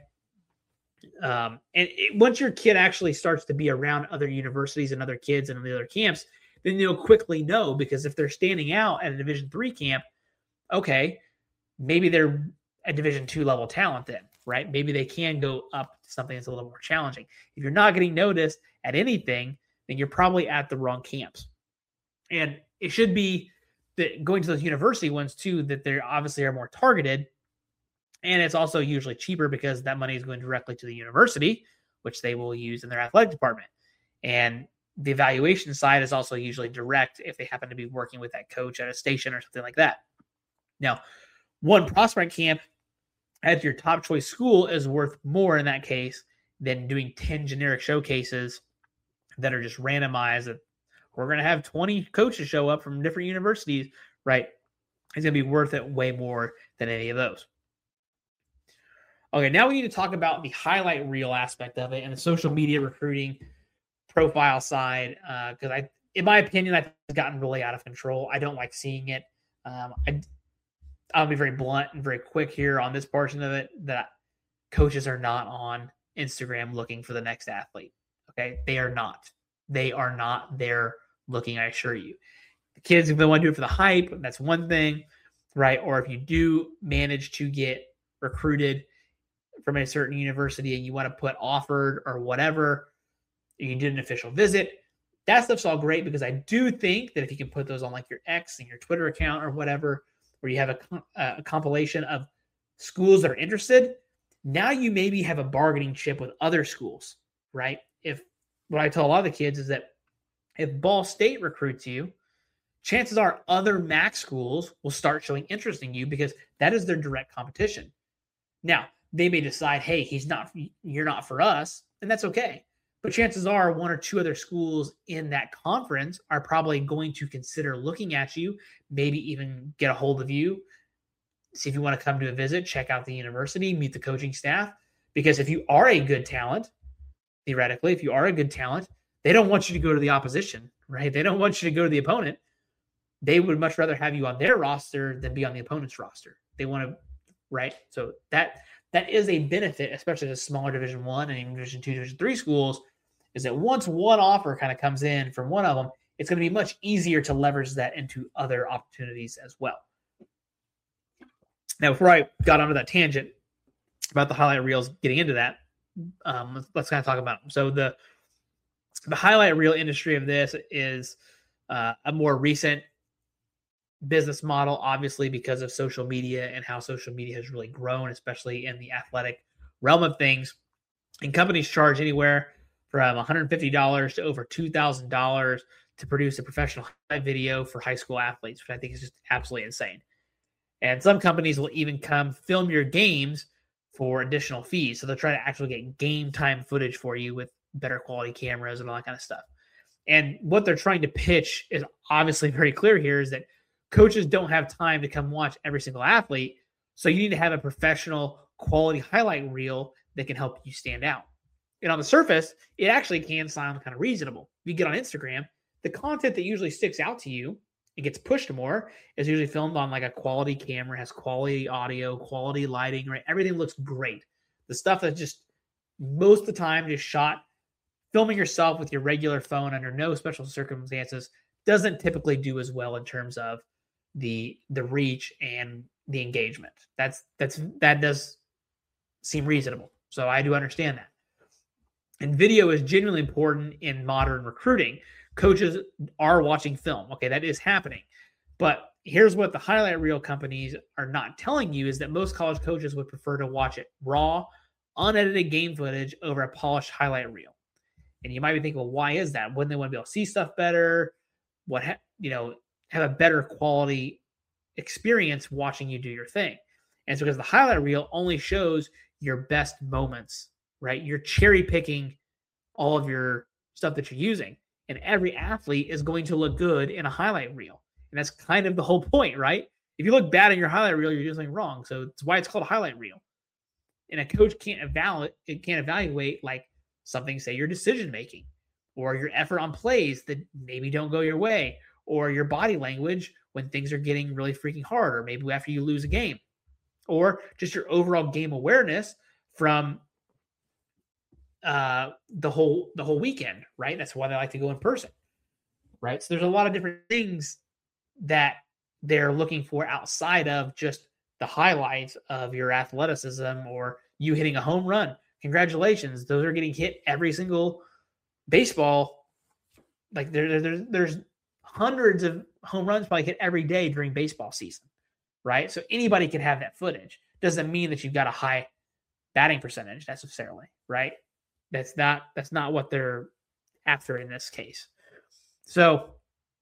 Um, and it, once your kid actually starts to be around other universities and other kids and the other camps, then you'll quickly know, because if they're standing out at a Division three camp, okay, maybe they're a Division two level talent then, right? Maybe they can go up to something that's a little more challenging. If you're not getting noticed at anything, then you're probably at the wrong camps. And it should be that going to those university ones too, that they obviously are more targeted. And it's also usually cheaper because that money is going directly to the university, which they will use in their athletic department. And the evaluation side is also usually direct if they happen to be working with that coach at a station or something like that. Now, one prospect camp at your top choice school is worth more in that case than doing ten generic showcases that are just randomized. That we're going to have twenty coaches show up from different universities, right? It's going to be worth it way more than any of those. Okay, now we need to talk about the highlight reel aspect of it and the social media recruiting profile side, because uh, I, in my opinion, I've gotten really out of control. I don't like seeing it. Um, I, I'll be very blunt and very quick here on this portion of it, that coaches are not on Instagram looking for the next athlete. Okay, they are not. They are not there looking, I assure you. The kids, if they want to do it for the hype, that's one thing, right? Or if you do manage to get recruited from a certain university and you want to put offered or whatever, you did an official visit. That stuff's all great, because I do think that if you can put those on like your X and your Twitter account or whatever, where you have a, a compilation of schools that are interested, now you maybe have a bargaining chip with other schools, right? If what I tell a lot of the kids is that if Ball State recruits you, chances are other M A C schools will start showing interest in you, because that is their direct competition. Now, they may decide, hey, he's not, you're not for us, and that's okay. But chances are one or two other schools in that conference are probably going to consider looking at you, maybe even get a hold of you, see if you want to come to a visit, check out the university, meet the coaching staff. Because if you are a good talent, theoretically, if you are a good talent, they don't want you to go to the opposition, right? They don't want you to go to the opponent. They would much rather have you on their roster than be on the opponent's roster. They want to, right? So that that is a benefit, especially to smaller Division One and even Division Two, Division Three schools, is that once one offer kind of comes in from one of them, it's going to be much easier to leverage that into other opportunities as well. Now, before I got onto that tangent about the highlight reels, getting into that, um, let's, let's kind of talk about them. So the the highlight reel industry of this is uh, a more recent business model, obviously, because of social media and how social media has really grown, especially in the athletic realm of things. And companies charge anywhere from one hundred fifty dollars to over two thousand dollars to produce a professional video for high school athletes, which I think is just absolutely insane. And some companies will even come film your games for additional fees. So they'll try to actually get game time footage for you with better quality cameras and all that kind of stuff. And what they're trying to pitch is obviously very clear here, is that coaches don't have time to come watch every single athlete. So you need to have a professional quality highlight reel that can help you stand out. And on the surface, it actually can sound kind of reasonable. If you get on Instagram, the content that usually sticks out to you, it gets pushed more, is usually filmed on like a quality camera, has quality audio, quality lighting, right? Everything looks great. The stuff that just most of the time just shot filming yourself with your regular phone under no special circumstances doesn't typically do as well in terms of the the reach and the engagement. That's that's that does seem reasonable. So I do understand that. And video is genuinely important in modern recruiting. Coaches are watching film. Okay, that is happening. But here's what the highlight reel companies are not telling you, is that most college coaches would prefer to watch it raw, unedited game footage over a polished highlight reel. And you might be thinking, well, why is that? Wouldn't they want to be able to see stuff better? What, ha- you know, have a better quality experience watching you do your thing? And it's because the highlight reel only shows your best moments, right? You're cherry picking all of your stuff that you're using. And every athlete is going to look good in a highlight reel. And that's kind of the whole point, right? If you look bad in your highlight reel, you're doing something wrong. So it's why it's called a highlight reel. And a coach can't evaluate, it can't evaluate like something, say your decision making or your effort on plays that maybe don't go your way, or your body language when things are getting really freaking hard, or maybe after you lose a game, or just your overall game awareness from uh, the whole the whole weekend, right? That's why they like to go in person, right? So there's a lot of different things that they're looking for outside of just the highlights of your athleticism or you hitting a home run. Congratulations. Those are getting hit every single baseball. Like there, there, there's hundreds of home runs probably hit every day during baseball season, right? So anybody can have that footage. Doesn't mean that you've got a high batting percentage necessarily, right? That's not, that's not what they're after in this case. So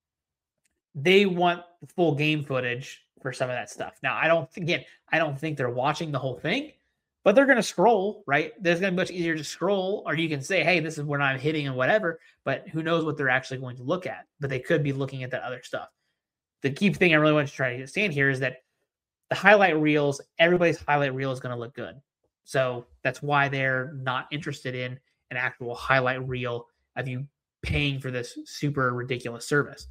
they want the full game footage for some of that stuff. Now, I don't, again, I don't think they're watching the whole thing, but they're going to scroll, right? There's going to be much easier to scroll, or you can say, hey, this is when I'm hitting and whatever, but who knows what they're actually going to look at, but they could be looking at that other stuff. The key thing I really want to try to understand here is that the highlight reels, everybody's highlight reel is going to look good. So that's why they're not interested in an actual highlight reel of you paying for this super ridiculous service.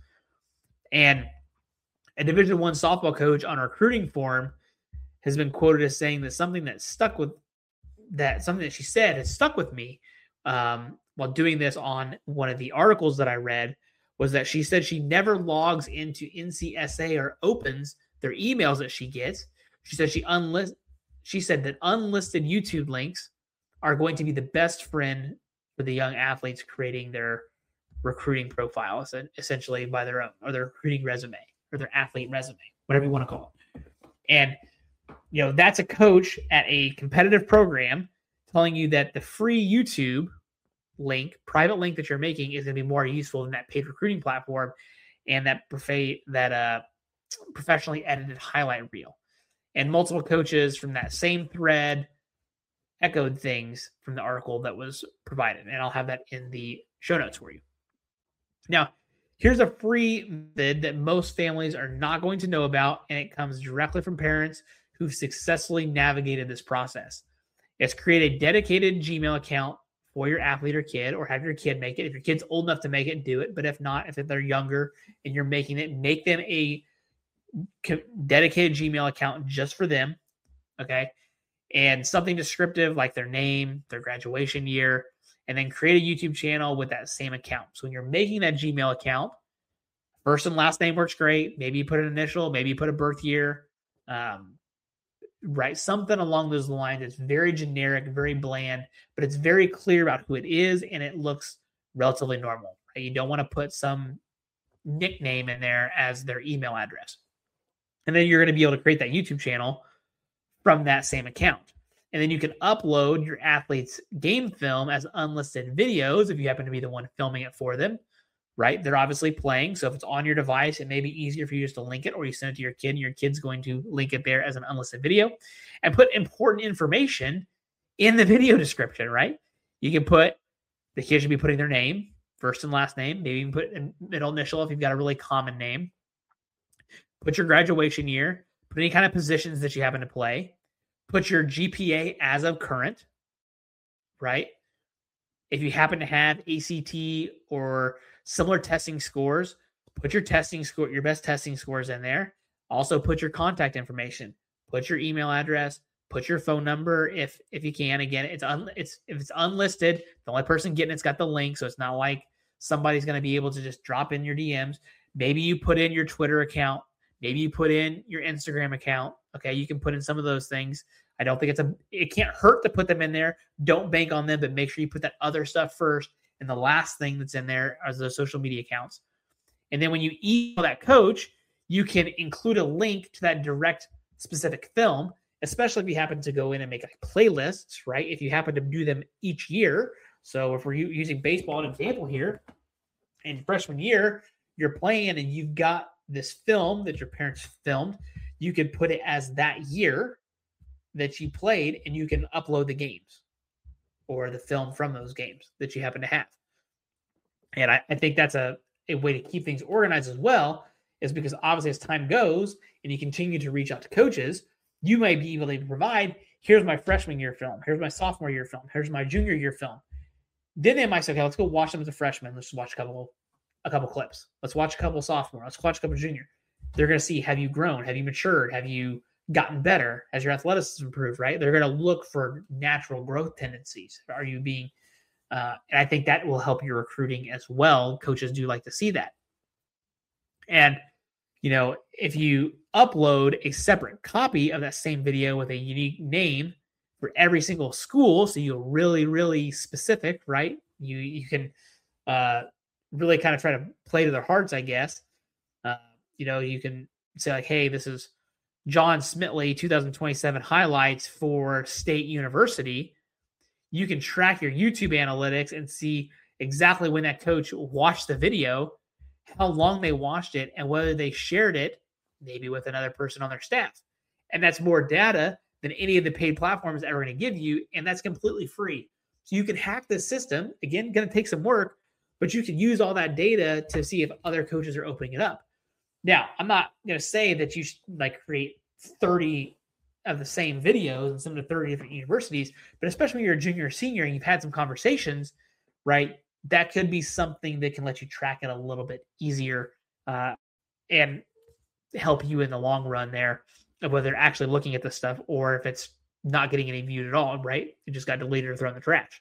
And a Division One softball coach on a recruiting forum has been quoted as saying that something that stuck with that something that she said has stuck with me um, while doing this on one of the articles that I read was that she said she never logs into N C S A or opens their emails that she gets. She said she unlist. She said that unlisted YouTube links are going to be the best friend for the young athletes creating their recruiting profile, essentially by their own, or their recruiting resume, or their athlete resume, whatever you want to call it. And, you know, that's a coach at a competitive program telling you that the free YouTube link, private link that you're making is going to be more useful than that paid recruiting platform and that prof- that uh, professionally edited highlight reel. And multiple coaches from that same thread echoed things from the article that was provided. And I'll have that in the show notes for you. Now, here's a free method that most families are not going to know about, and it comes directly from parents who've successfully navigated this process. It's create a dedicated Gmail account for your athlete or kid, or have your kid make it. If your kid's old enough to make it, do it. But if not, if they're younger and you're making it, make them a dedicated Gmail account just for them, okay? And something descriptive like their name, their graduation year, and then create a YouTube channel with that same account. So when you're making that Gmail account, first and last name works great. Maybe you put an initial, maybe you put a birth year, um, right? Something along those lines. It's very generic, very bland, but it's very clear about who it is, and it looks relatively normal. Right? You don't want to put some nickname in there as their email address. And then you're going to be able to create that YouTube channel from that same account. And then you can upload your athlete's game film as unlisted videos if you happen to be the one filming it for them, right? They're obviously playing. So if it's on your device, it may be easier for you just to link it, or you send it to your kid and your kid's going to link it there as an unlisted video and put important information in the video description, right? You can put, the kid should be putting their name, first and last name, maybe you can put a middle initial if you've got a really common name. Put your graduation year, put any kind of positions that you happen to play. Put your G P A as of current, right? If you happen to have A C T or similar testing scores, put your testing score, your best testing scores in there. Also put your contact information, put your email address, put your phone number if if you can. Again, it's un, it's if it's unlisted, the only person getting it's got the link, so it's not like somebody's going to be able to just drop in your D Ms. Maybe you put in your Twitter account. Maybe you put in your Instagram account. Okay, you can put in some of those things. I don't think it's a, it can't hurt to put them in there. Don't bank on them, but make sure you put that other stuff first. And the last thing that's in there are the social media accounts. And then when you email that coach, you can include a link to that direct specific film, especially if you happen to go in and make like playlists, right? If you happen to do them each year. So if we're using baseball as an example here, in freshman year, you're playing and you've got this film that your parents filmed, you could put it as that year, that you played, and you can upload the games or the film from those games that you happen to have. And I, I think that's a, a way to keep things organized as well, is because obviously as time goes and you continue to reach out to coaches, you may be able to provide, here's my freshman year film, here's my sophomore year film, here's my junior year film. Then they might say, okay, let's go watch them as a freshman. Let's watch a couple a couple clips. Let's watch a couple sophomore. Let's watch a couple junior. They're going to see, have you grown? Have you matured? Have you gotten better? Has your athleticism improved, right? They're going to look for natural growth tendencies. Are you being, uh, and I think that will help your recruiting as well. Coaches do like to see that. And, you know, if you upload a separate copy of that same video with a unique name for every single school, so you're really, really specific, right? You, you can uh, really kind of try to play to their hearts, I guess. Uh, you know, you can say like, hey, this is John Smitley, two thousand twenty-seven highlights for State University. You can track your YouTube analytics and see exactly when that coach watched the video, how long they watched it, and whether they shared it maybe with another person on their staff. And that's more data than any of the paid platforms ever going to give you, and that's completely free. So you can hack this system. Again, going to take some work, but you can use all that data to see if other coaches are opening it up. Now, I'm not going to say that you should like create thirty of the same videos and send them to thirty different universities, but especially when you're a junior or senior and you've had some conversations, right? That could be something that can let you track it a little bit easier uh, and help you in the long run there, of whether they're actually looking at this stuff or if it's not getting any viewed at all, right? It just got deleted or thrown in the trash.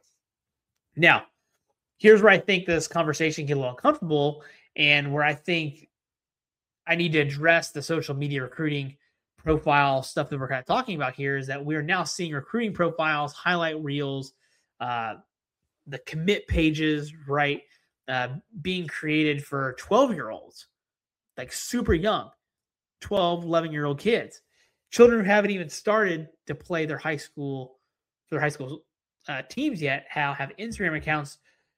Now, here's where I think this conversation gets a little uncomfortable and where I think I need to address the social media recruiting profile stuff that we're kind of talking about here, is that we're now seeing recruiting profiles, highlight reels, uh, the commit pages, right, uh, being created for twelve-year-olds, like super young, twelve, eleven-year-old kids, children who haven't even started to play their high school, their high school uh, teams yet, how have Instagram accounts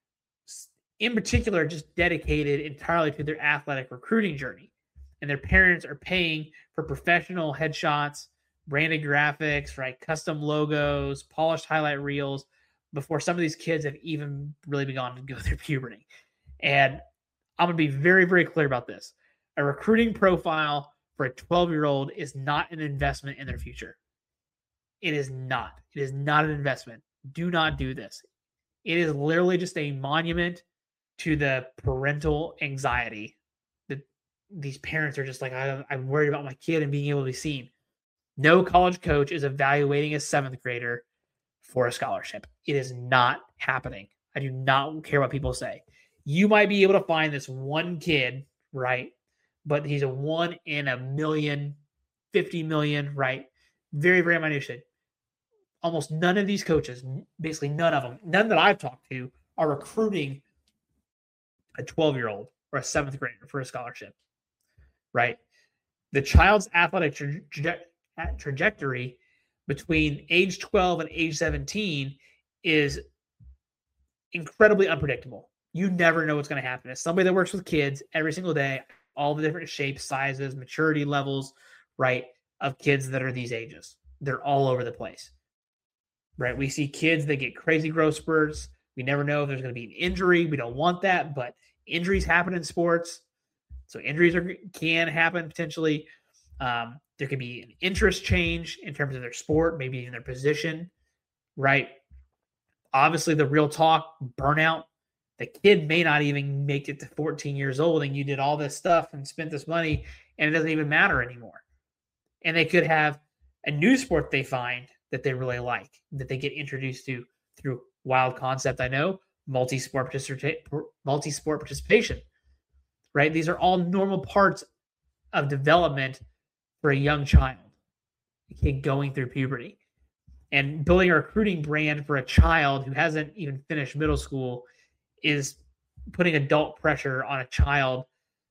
in particular just dedicated entirely to their athletic recruiting journey. And their parents are paying for professional headshots, branded graphics, right, custom logos, polished highlight reels before some of these kids have even really begun to go through puberty. And I'm going to be very, very clear about this. A recruiting profile for a twelve-year-old is not an investment in their future. It is not. It is not an investment. Do not do this. It is literally just a monument to the parental anxiety that these parents are just like, I, I'm worried about my kid and being able to be seen. No college coach is evaluating a seventh grader for a scholarship. It is not happening. I do not care what people say. You might be able to find this one kid, right? But he's a one in a million, fifty million, right? Very, very minute. Almost none of these coaches, basically none of them, none that I've talked to, are recruiting a twelve-year-old or a seventh grader for a scholarship, right? The child's athletic tra- tra- trajectory between age twelve and age seventeen is incredibly unpredictable. You never know what's going to happen. As somebody that works with kids every single day, all the different shapes, sizes, maturity levels, right, of kids that are these ages. They're all over the place, right? We see kids that get crazy growth spurts. We never know if there's going to be an injury. We don't want that, but injuries happen in sports. So injuries are, can happen potentially. Um, there could be an interest change in terms of their sport, maybe in their position, right? Obviously, the real talk, burnout. The kid may not even make it to fourteen years old and you did all this stuff and spent this money and it doesn't even matter anymore. And they could have a new sport they find that they really like, that they get introduced to through wild concept. I know, multi-sport, participa- multi-sport participation, right? These are all normal parts of development for a young child, a kid going through puberty. And building a recruiting brand for a child who hasn't even finished middle school is putting adult pressure on a child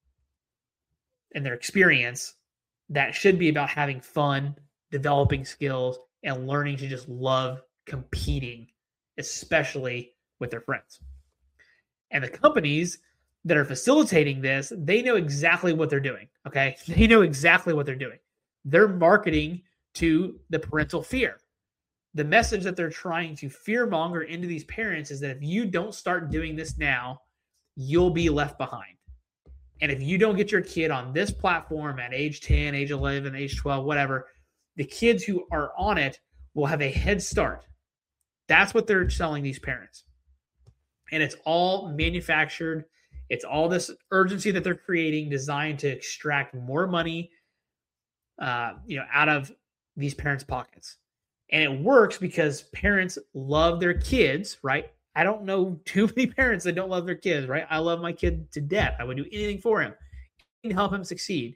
and their experience that should be about having fun, developing skills, and learning to just love competing, especially with their friends. And the companies that are facilitating this, they know exactly what they're doing, okay? They know exactly what they're doing. They're marketing to the parental fear. The message that they're trying to fearmonger into these parents is that if you don't start doing this now, you'll be left behind. And if you don't get your kid on this platform at age ten, age eleven, age twelve, whatever, the kids who are on it will have a head start. That's what they're selling these parents. And it's all manufactured. It's all this urgency that they're creating designed to extract more money uh, you know, out of these parents' pockets. And it works because parents love their kids, right? I don't know too many parents that don't love their kids, right? I love my kid to death. I would do anything for him to help him succeed.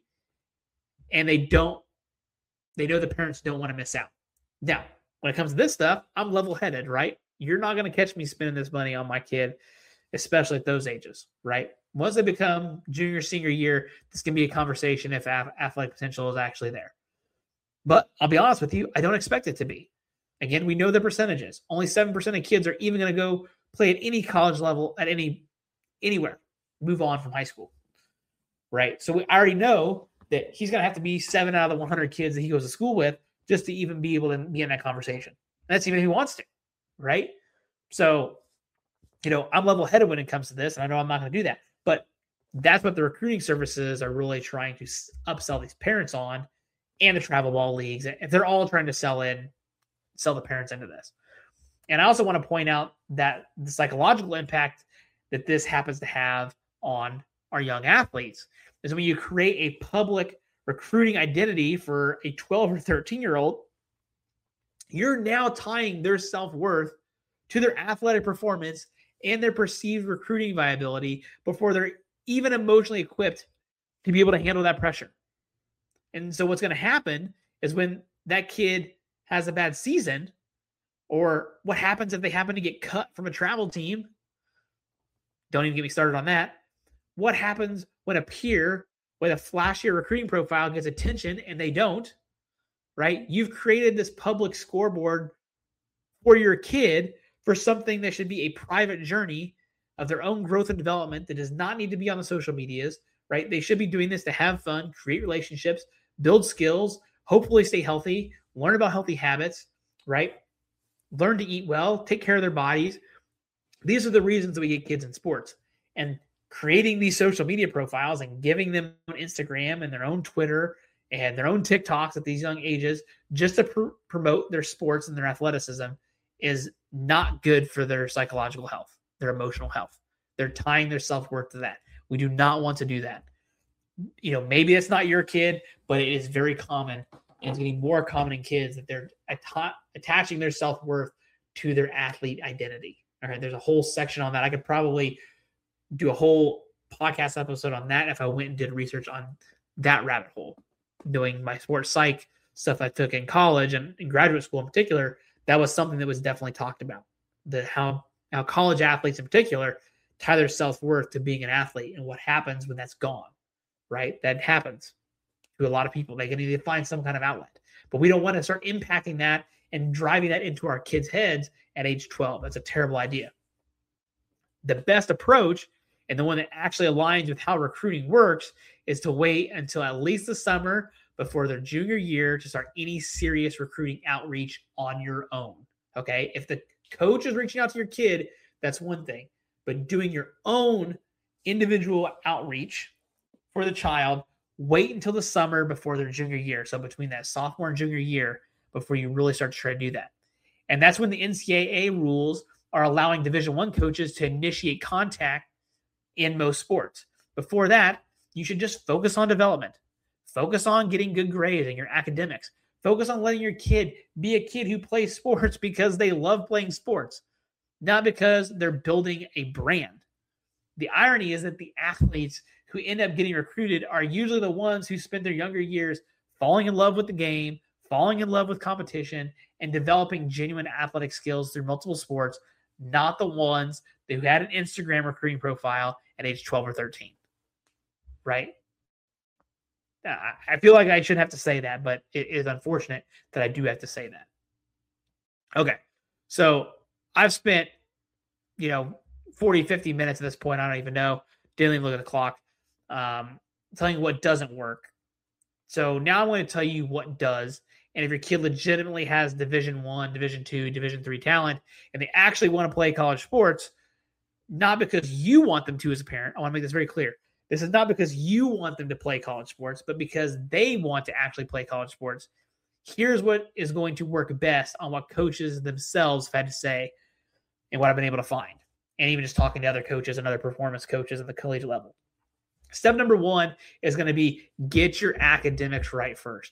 And they don't, they know the parents don't want to miss out. Now, when it comes to this stuff, I'm level-headed, right? You're not going to catch me spending this money on my kid, especially at those ages, right? Once they become junior, senior year, this can be a conversation if athletic potential is actually there. But I'll be honest with you, I don't expect it to be. Again, we know the percentages. Only seven percent of kids are even going to go play at any college level, at any anywhere, move on from high school, right? So we already know that he's going to have to be seven out of the one hundred kids that he goes to school with just to even be able to be in that conversation. And that's even if he wants to, right? So, you know, I'm level-headed when it comes to this, and I know I'm not going to do that. But that's what the recruiting services are really trying to upsell these parents on, and the travel ball leagues. And they're all trying to sell in, sell the parents into this. And I also want to point out that the psychological impact that this happens to have on our young athletes is when you create a public recruiting identity for a twelve or thirteen year old, you're now tying their self-worth to their athletic performance and their perceived recruiting viability before they're even emotionally equipped to be able to handle that pressure. And so what's going to happen is when that kid has a bad season, or what happens if they happen to get cut from a travel team, don't even get me started on that. What happens when a peer with a flashier recruiting profile gets attention and they don't, right? You've created this public scoreboard for your kid for something that should be a private journey of their own growth and development that does not need to be on the social medias, right? They should be doing this to have fun, create relationships, build skills, hopefully stay healthy, learn about healthy habits, right? Learn to eat well, take care of their bodies. These are the reasons that we get kids in sports. And creating these social media profiles and giving them Instagram and their own Twitter and their own TikToks at these young ages just to pr- promote their sports and their athleticism is not good for their psychological health, their emotional health. They're tying their self-worth to that. We do not want to do that. You know, maybe it's not your kid, but it is very common, and it's getting more common in kids that they're att- attaching their self-worth to their athlete identity. All right, there's a whole section on that. I could probably do a whole podcast episode on that if I went and did research on that rabbit hole. Doing my sports psych stuff I took in college and in graduate school in particular, that was something that was definitely talked about. The how how college athletes in particular tie their self-worth to being an athlete and what happens when that's gone, right? That happens to a lot of people. They can need to find some kind of outlet. But we don't want to start impacting that and driving that into our kids' heads at age twelve. That's a terrible idea. The best approach, and the one that actually aligns with how recruiting works, is to wait until at least the summer before their junior year to start any serious recruiting outreach on your own. Okay? If the coach is reaching out to your kid, that's one thing. But doing your own individual outreach for the child, wait until the summer before their junior year. So between that sophomore and junior year, before you really start to try to do that. And that's when the N C double A rules are allowing Division I coaches to initiate contact in most sports. Before that, you should just focus on development. Focus on getting good grades in your academics. Focus on letting your kid be a kid who plays sports because they love playing sports, not because they're building a brand. The irony is that the athletes who end up getting recruited are usually the ones who spend their younger years falling in love with the game, falling in love with competition, and developing genuine athletic skills through multiple sports, not the ones who had an Instagram recruiting profile at age twelve or thirteen. Right? I feel like I shouldn't have to say that, but it is unfortunate that I do have to say that. Okay. So I've spent, you know, forty, fifty minutes at this point. I don't even know. Didn't even look at the clock. Um, telling you what doesn't work. So now I'm going to tell you what does. And if your kid legitimately has Division One, Division Two, Division Three talent, and they actually want to play college sports, not because you want them to as a parent, I want to make this very clear. This is not because you want them to play college sports, but because they want to actually play college sports. Here's what is going to work best on what coaches themselves have had to say and what I've been able to find. And even just talking to other coaches and other performance coaches at the collegiate level. Step number one is going to be get your academics right first.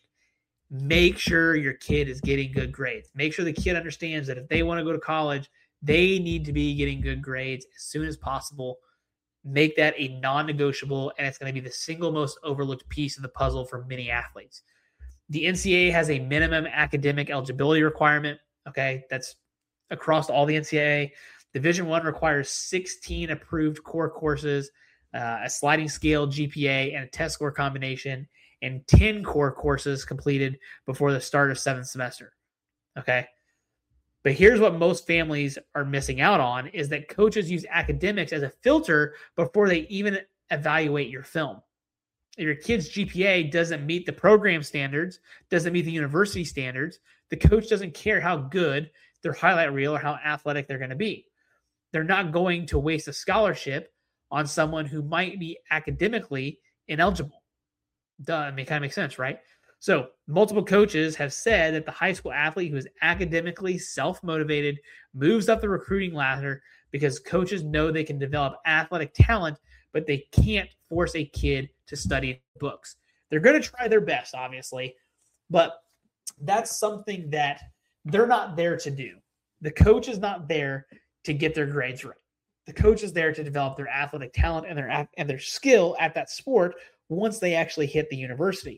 Make sure your kid is getting good grades. Make sure the kid understands that if they want to go to college, they need to be getting good grades as soon as possible. Make that a non-negotiable, and it's going to be the single most overlooked piece of the puzzle for many athletes. The N C double A has a minimum academic eligibility requirement. Okay, that's across all the N C double A. Division One requires sixteen approved core courses, uh, a sliding scale G P A, and a test score combination, and ten core courses completed before the start of seventh semester. Okay, but here's what most families are missing out on is that coaches use academics as a filter before they even evaluate your film. If your kid's G P A doesn't meet the program standards, doesn't meet the university standards, the coach doesn't care how good their highlight reel or how athletic they're going to be. They're not going to waste a scholarship on someone who might be academically ineligible. Duh, I mean, it kind of makes sense, right? So multiple coaches have said that the high school athlete who is academically self-motivated moves up the recruiting ladder because coaches know they can develop athletic talent, but they can't force a kid to study books. They're going to try their best, obviously, but that's something that they're not there to do. The coach is not there to get their grades right. The coach is there to develop their athletic talent and their and their skill at that sport once they actually hit the university.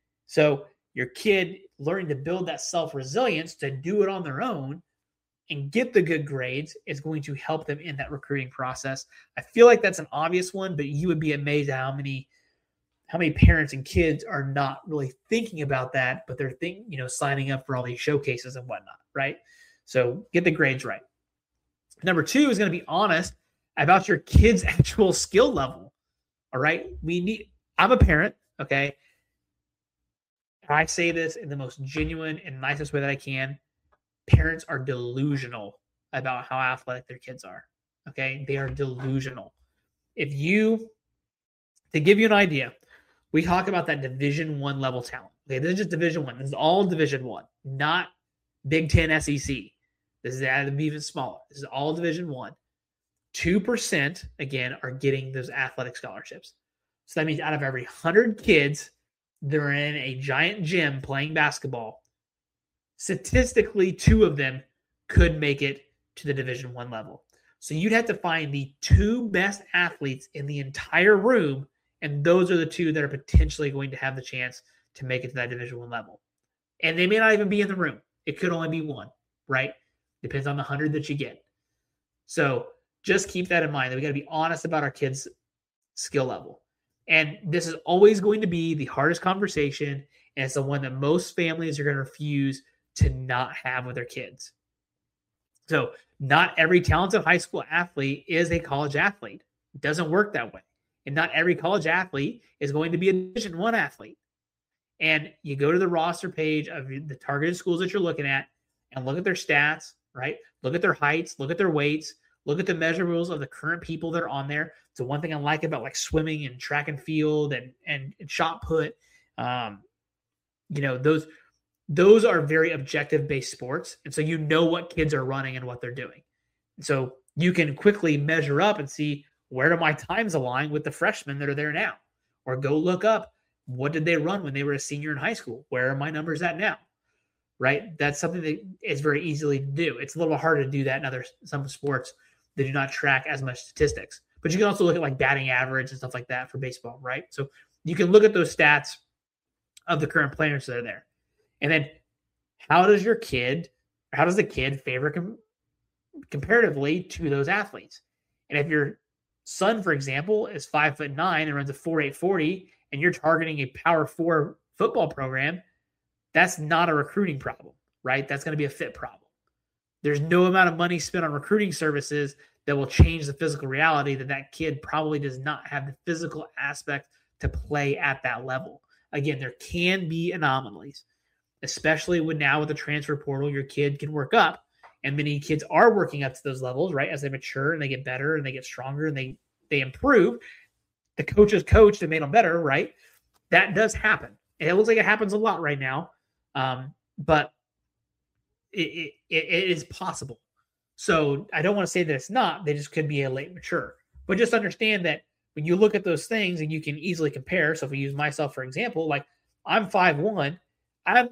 So your kid learning to build that self-resilience to do it on their own and get the good grades is going to help them in that recruiting process. I feel like that's an obvious one, but you would be amazed at how many how many parents and kids are not really thinking about that, but they're think, you know, signing up for all these showcases and whatnot, right? So get the grades right. Number two is going to be honest about your kid's actual skill level. All right. We need, I'm a parent. Okay. I say this in the most genuine and nicest way that I can. Parents are delusional about how athletic their kids are. Okay. They are delusional. If you, to give you an idea, we talk about that Division One level talent. Okay. This is just Division One. This is all Division One, not Big Ten S E C. This is even smaller. This is all Division One. two percent, again, are getting those athletic scholarships. So that means out of every one hundred kids that are in a giant gym playing basketball, statistically, two of them could make it to the Division One level. So you'd have to find the two best athletes in the entire room, and those are the two that are potentially going to have the chance to make it to that Division One level. And they may not even be in the room. It could only be one, right? Depends on the one hundred that you get. So just keep that in mind, that we got to be honest about our kids' skill level. And this is always going to be the hardest conversation, and it's the one that most families are going to refuse to not have with their kids. So not every talented high school athlete is a college athlete. It doesn't work that way. And not every college athlete is going to be a Division One athlete. And you go to the roster page of the targeted schools that you're looking at and look at their stats, right? Look at their heights, look at their weights, look at the measurables of the current people that are on there. So one thing I like about like swimming and track and field and, and, and shot put, um, you know, those, those are very objective based sports. And so you know what kids are running and what they're doing. So you can quickly measure up and see, where do my times align with the freshmen that are there now? Or go look up, what did they run when they were a senior in high school? Where are my numbers at now? Right? That's something that is very easily to do. It's a little harder to do that in other some sports that do not track as much statistics. But you can also look at like batting average and stuff like that for baseball, right? So you can look at those stats of the current players that are there. And then how does your kid, or how does the kid favor com- comparatively to those athletes? And if your son, for example, is five foot nine and runs a four eight forty, and you're targeting a power four football program, that's not a recruiting problem, right? That's going to be a fit problem. There's no amount of money spent on recruiting services that will change the physical reality that that kid probably does not have the physical aspect to play at that level. Again, there can be anomalies, especially when now with the transfer portal, your kid can work up. And many kids are working up to those levels, right? As they mature and they get better and they get stronger and they they improve. The coaches coached and made them better, right? That does happen. And it looks like it happens a lot right now, um, but it, it, it is possible. So I don't want to say that it's not. They just could be a late mature. But just understand that when you look at those things and you can easily compare. So if we use myself for example, like I'm five one, I'm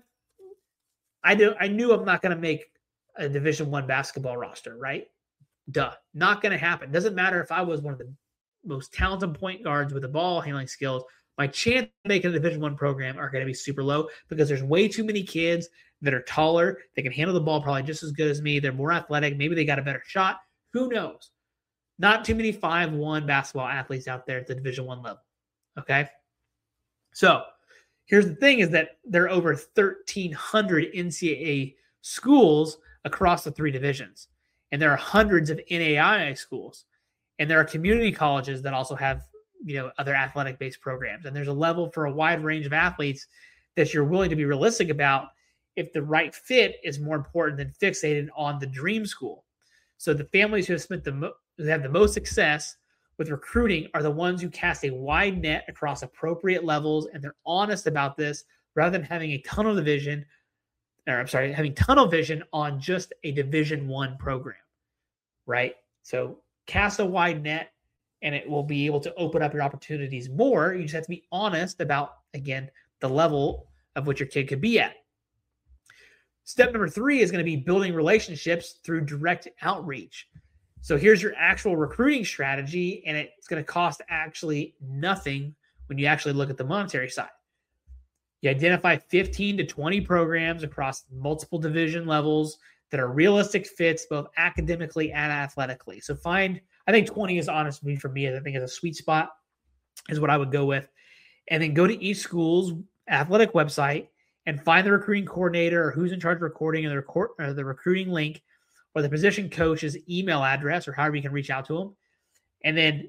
I do I knew I'm not going to make a Division One basketball roster, right? Duh, not going to happen. Doesn't matter if I was one of the most talented point guards with the ball handling skills. My chance of making a Division One program are going to be super low because there's way too many kids that are taller. They can handle the ball probably just as good as me. They're more athletic. Maybe they got a better shot. Who knows? Not too many five one basketball athletes out there at the Division One level. Okay, so here's the thing: is that there are over thirteen hundred N C double A schools across the three divisions. And there are hundreds of N A I A schools. And there are community colleges that also have, you know, other athletic-based programs. And there's a level for a wide range of athletes that you're willing to be realistic about if the right fit is more important than fixated on the dream school. So the families who have spent the mo- who have the most success with recruiting are the ones who cast a wide net across appropriate levels, and they're honest about this rather than having a tunnel vision or I'm sorry, having tunnel vision on just a Division One program, right? So cast a wide net and it will be able to open up your opportunities more. You just have to be honest about, again, the level of what your kid could be at. Step number three is going to be building relationships through direct outreach. So here's your actual recruiting strategy, and it's going to cost actually nothing when you actually look at the monetary side. You identify fifteen to twenty programs across multiple division levels that are realistic fits both academically and athletically. So find, I think twenty is honestly for me, I think is a sweet spot is what I would go with. And then go to each school's athletic website and find the recruiting coordinator or who's in charge of recording and the, record, or the recruiting link or the position coach's email address or however you can reach out to them. And then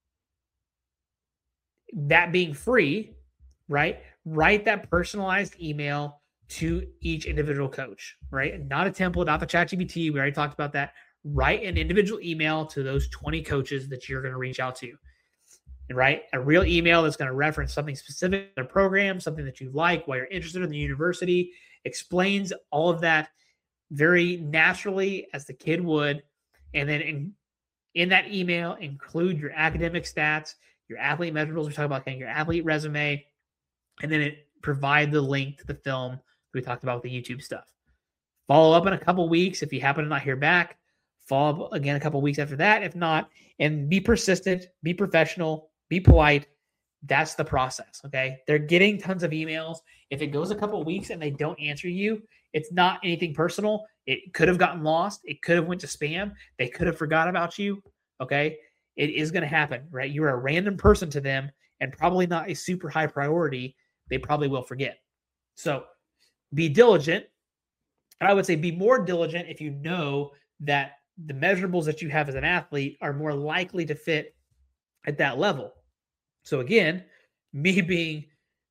that being free, right? Write that personalized email to each individual coach, right? Not a template, not the ChatGPT. We already talked about that. Write an individual email to those twenty coaches that you're going to reach out to. And write a real email that's going to reference something specific to their program, something that you like, why you're interested in the university, explains all of that very naturally as the kid would. And then in, in that email, include your academic stats, your athlete measurables. We talk about getting your athlete resume, and then it provide the link to the film that we talked about with the YouTube stuff. Follow up in a couple weeks. If you happen to not hear back, follow up again a couple weeks after that. If not, and be persistent, be professional, be polite. That's the process, okay? They're getting tons of emails. If it goes a couple weeks and they don't answer you, it's not anything personal. It could have gotten lost. It could have went to spam. They could have forgot about you, okay? It is going to happen, right? You're a random person to them and probably not a super high priority. They probably will forget. So be diligent. I would say be more diligent if you know that the measurables that you have as an athlete are more likely to fit at that level. So again, me being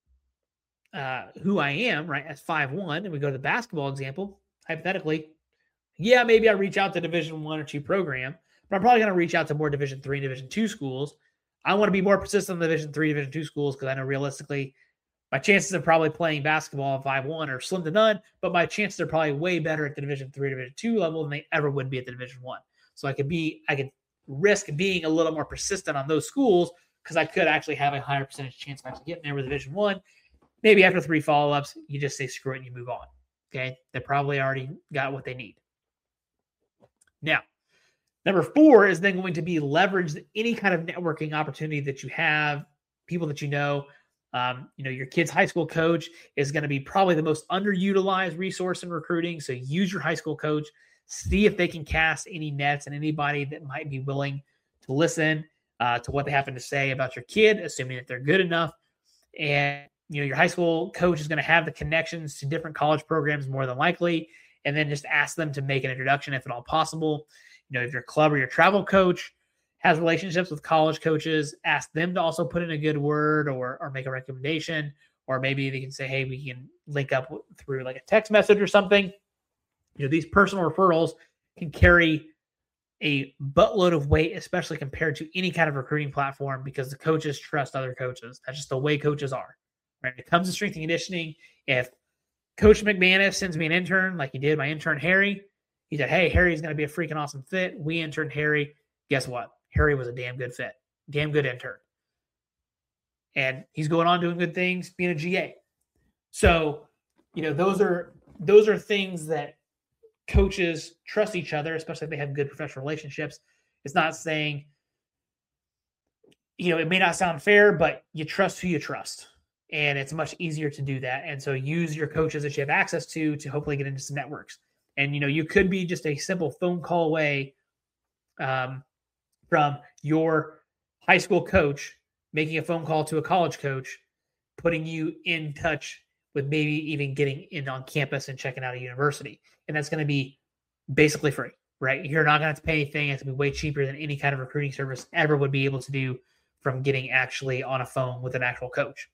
uh, who I am, right, as five one, and we go to the basketball example, hypothetically, yeah, maybe I reach out to Division One or two program, but I'm probably going to reach out to more Division Three, Division Two schools. I want to be more persistent in the Division Three, Division Two schools because I know realistically my chances of probably playing basketball at five one are slim to none, but my chances are probably way better at the Division Three, Division Two level than they ever would be at the Division One. So I could be, I could risk being a little more persistent on those schools because I could actually have a higher percentage chance of actually getting there with Division One. Maybe after three follow-ups, you just say screw it and you move on. Okay, they probably already got what they need. Now, number four is then going to be leverage any kind of networking opportunity that you have, people that you know. Um, you know, your kid's high school coach is going to be probably the most underutilized resource in recruiting. So use your high school coach, see if they can cast any nets and anybody that might be willing to listen uh, to what they happen to say about your kid, assuming that they're good enough. And, you know, your high school coach is going to have the connections to different college programs more than likely, and then just ask them to make an introduction if at all possible. You know, if your club or your travel coach has relationships with college coaches, ask them to also put in a good word or, or make a recommendation, or maybe they can say, hey, we can link up through like a text message or something. You know, these personal referrals can carry a buttload of weight, especially compared to any kind of recruiting platform, because the coaches trust other coaches. That's just the way coaches are. Right? When it comes to strength and conditioning, if Coach McManus sends me an intern like he did my intern Harry, he said, hey, Harry's going to be a freaking awesome fit. We interned Harry. Guess what? Harry was a damn good fit. Damn good intern. And he's going on doing good things, being a G A. So, you know, those are those are things that coaches trust each other, especially if they have good professional relationships. It's not saying, you know, it may not sound fair, but you trust who you trust. And it's much easier to do that. And so use your coaches that you have access to to hopefully get into some networks. And, you know, you could be just a simple phone call away um, from your high school coach making a phone call to a college coach, putting you in touch with maybe even getting in on campus and checking out a university. And that's going to be basically free, right? You're not going to have to pay anything. It's going to be way cheaper than any kind of recruiting service ever would be able to do from getting actually on a phone with an actual coach.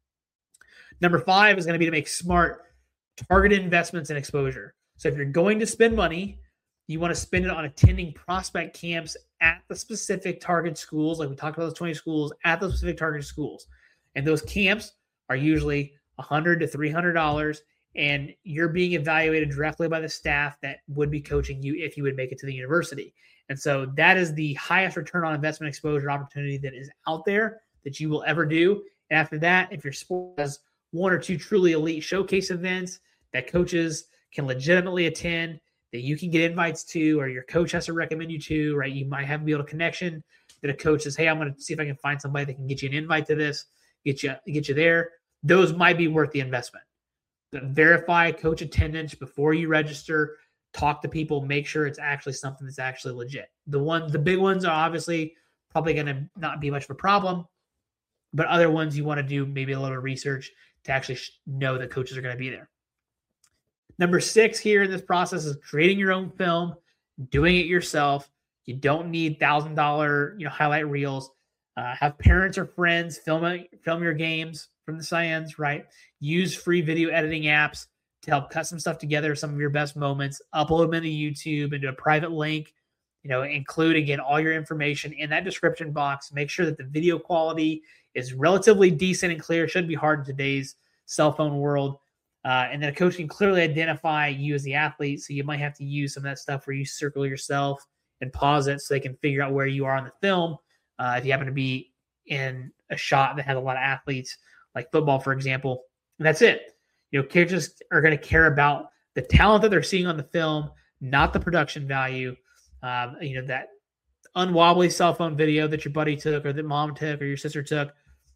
Number five is going to be to make smart, targeted investments and exposure. So if you're going to spend money, you want to spend it on attending prospect camps at the specific target schools, like we talked about those twenty schools, at those specific target schools. And those camps are usually one hundred to three hundred dollars, and you're being evaluated directly by the staff that would be coaching you if you would make it to the university. And so that is the highest return on investment exposure opportunity that is out there that you will ever do. And after that, if your sport has one or two truly elite showcase events that coaches can legitimately attend, that you can get invites to, or your coach has to recommend you to, right? You might have to be able to connection that a coach says, hey, I'm going to see if I can find somebody that can get you an invite to this, get you, get you there. Those might be worth the investment. But verify coach attendance before you register, talk to people, make sure it's actually something that's actually legit. The ones, the big ones are obviously probably going to not be much of a problem, but other ones you want to do maybe a little research to actually know that coaches are going to be there. Number six here in this process is creating your own film, doing it yourself. You don't need one thousand dollars, you know, highlight reels. Uh, have parents or friends film film your games from the Cyans, right? Use free video editing apps to help cut some stuff together, some of your best moments, upload them into YouTube into a private link, you know, include, again, all your information in that description box. Make sure that the video quality is relatively decent and clear. It shouldn't be hard in today's cell phone world. Uh, and then a coach can clearly identify you as the athlete. So you might have to use some of that stuff where you circle yourself and pause it so they can figure out where you are on the film. Uh, if you happen to be in a shot that has a lot of athletes, like football, for example, and that's it. You know, coaches are going to care about the talent that they're seeing on the film, not the production value. Um, you know, that unwobbly cell phone video that your buddy took or that mom took or your sister took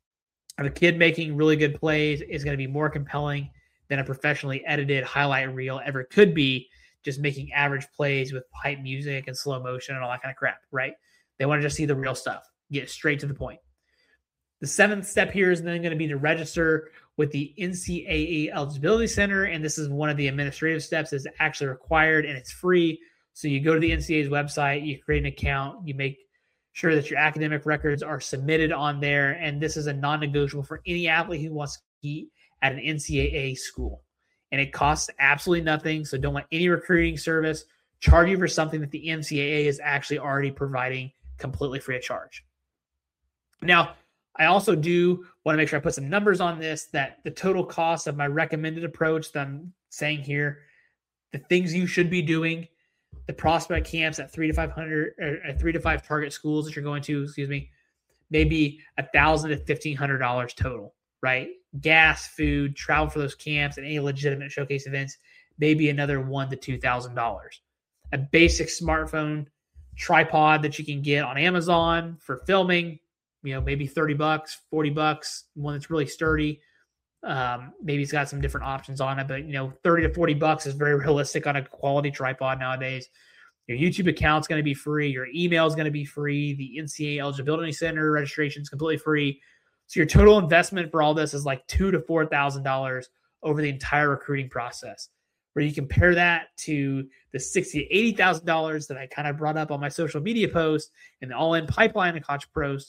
of a kid making really good plays is going to be more compelling than a professionally edited highlight reel ever could be, just making average plays with hype music and slow motion and all that kind of crap, right? They want to just see the real stuff, get straight to the point. The seventh step here is then going to be to register with the N C A A Eligibility Center, and this is one of the administrative steps that's actually required, and it's free. So you go to the N C A A's website, you create an account, you make sure that your academic records are submitted on there, and this is a non-negotiable for any athlete who wants to compete at an N C A A school. And it costs absolutely nothing, so don't let any recruiting service charge you for something that the N C A A is actually already providing completely free of charge. Now, I also do want to make sure I put some numbers on this, that the total cost of my recommended approach that I'm saying here, the things you should be doing, the prospect camps at three to five hundred, or at three to five target schools that you're going to, excuse me, maybe a thousand to fifteen hundred dollars total, right? Gas, food, travel for those camps, and any legitimate showcase events, maybe another one to two thousand dollars. A basic smartphone tripod that you can get on Amazon for filming, you know, maybe thirty bucks, forty bucks, one that's really sturdy. Um, maybe it's got some different options on it, but you know, thirty to forty bucks is very realistic on a quality tripod nowadays. Your YouTube account's going to be free. Your email is going to be free. The N C A A Eligibility Center registration is completely free. So your total investment for all this is like two to four thousand dollars over the entire recruiting process. Where you compare that to the sixty to eighty thousand dollars that I kind of brought up on my social media post and the all-in pipeline and Koch Pros.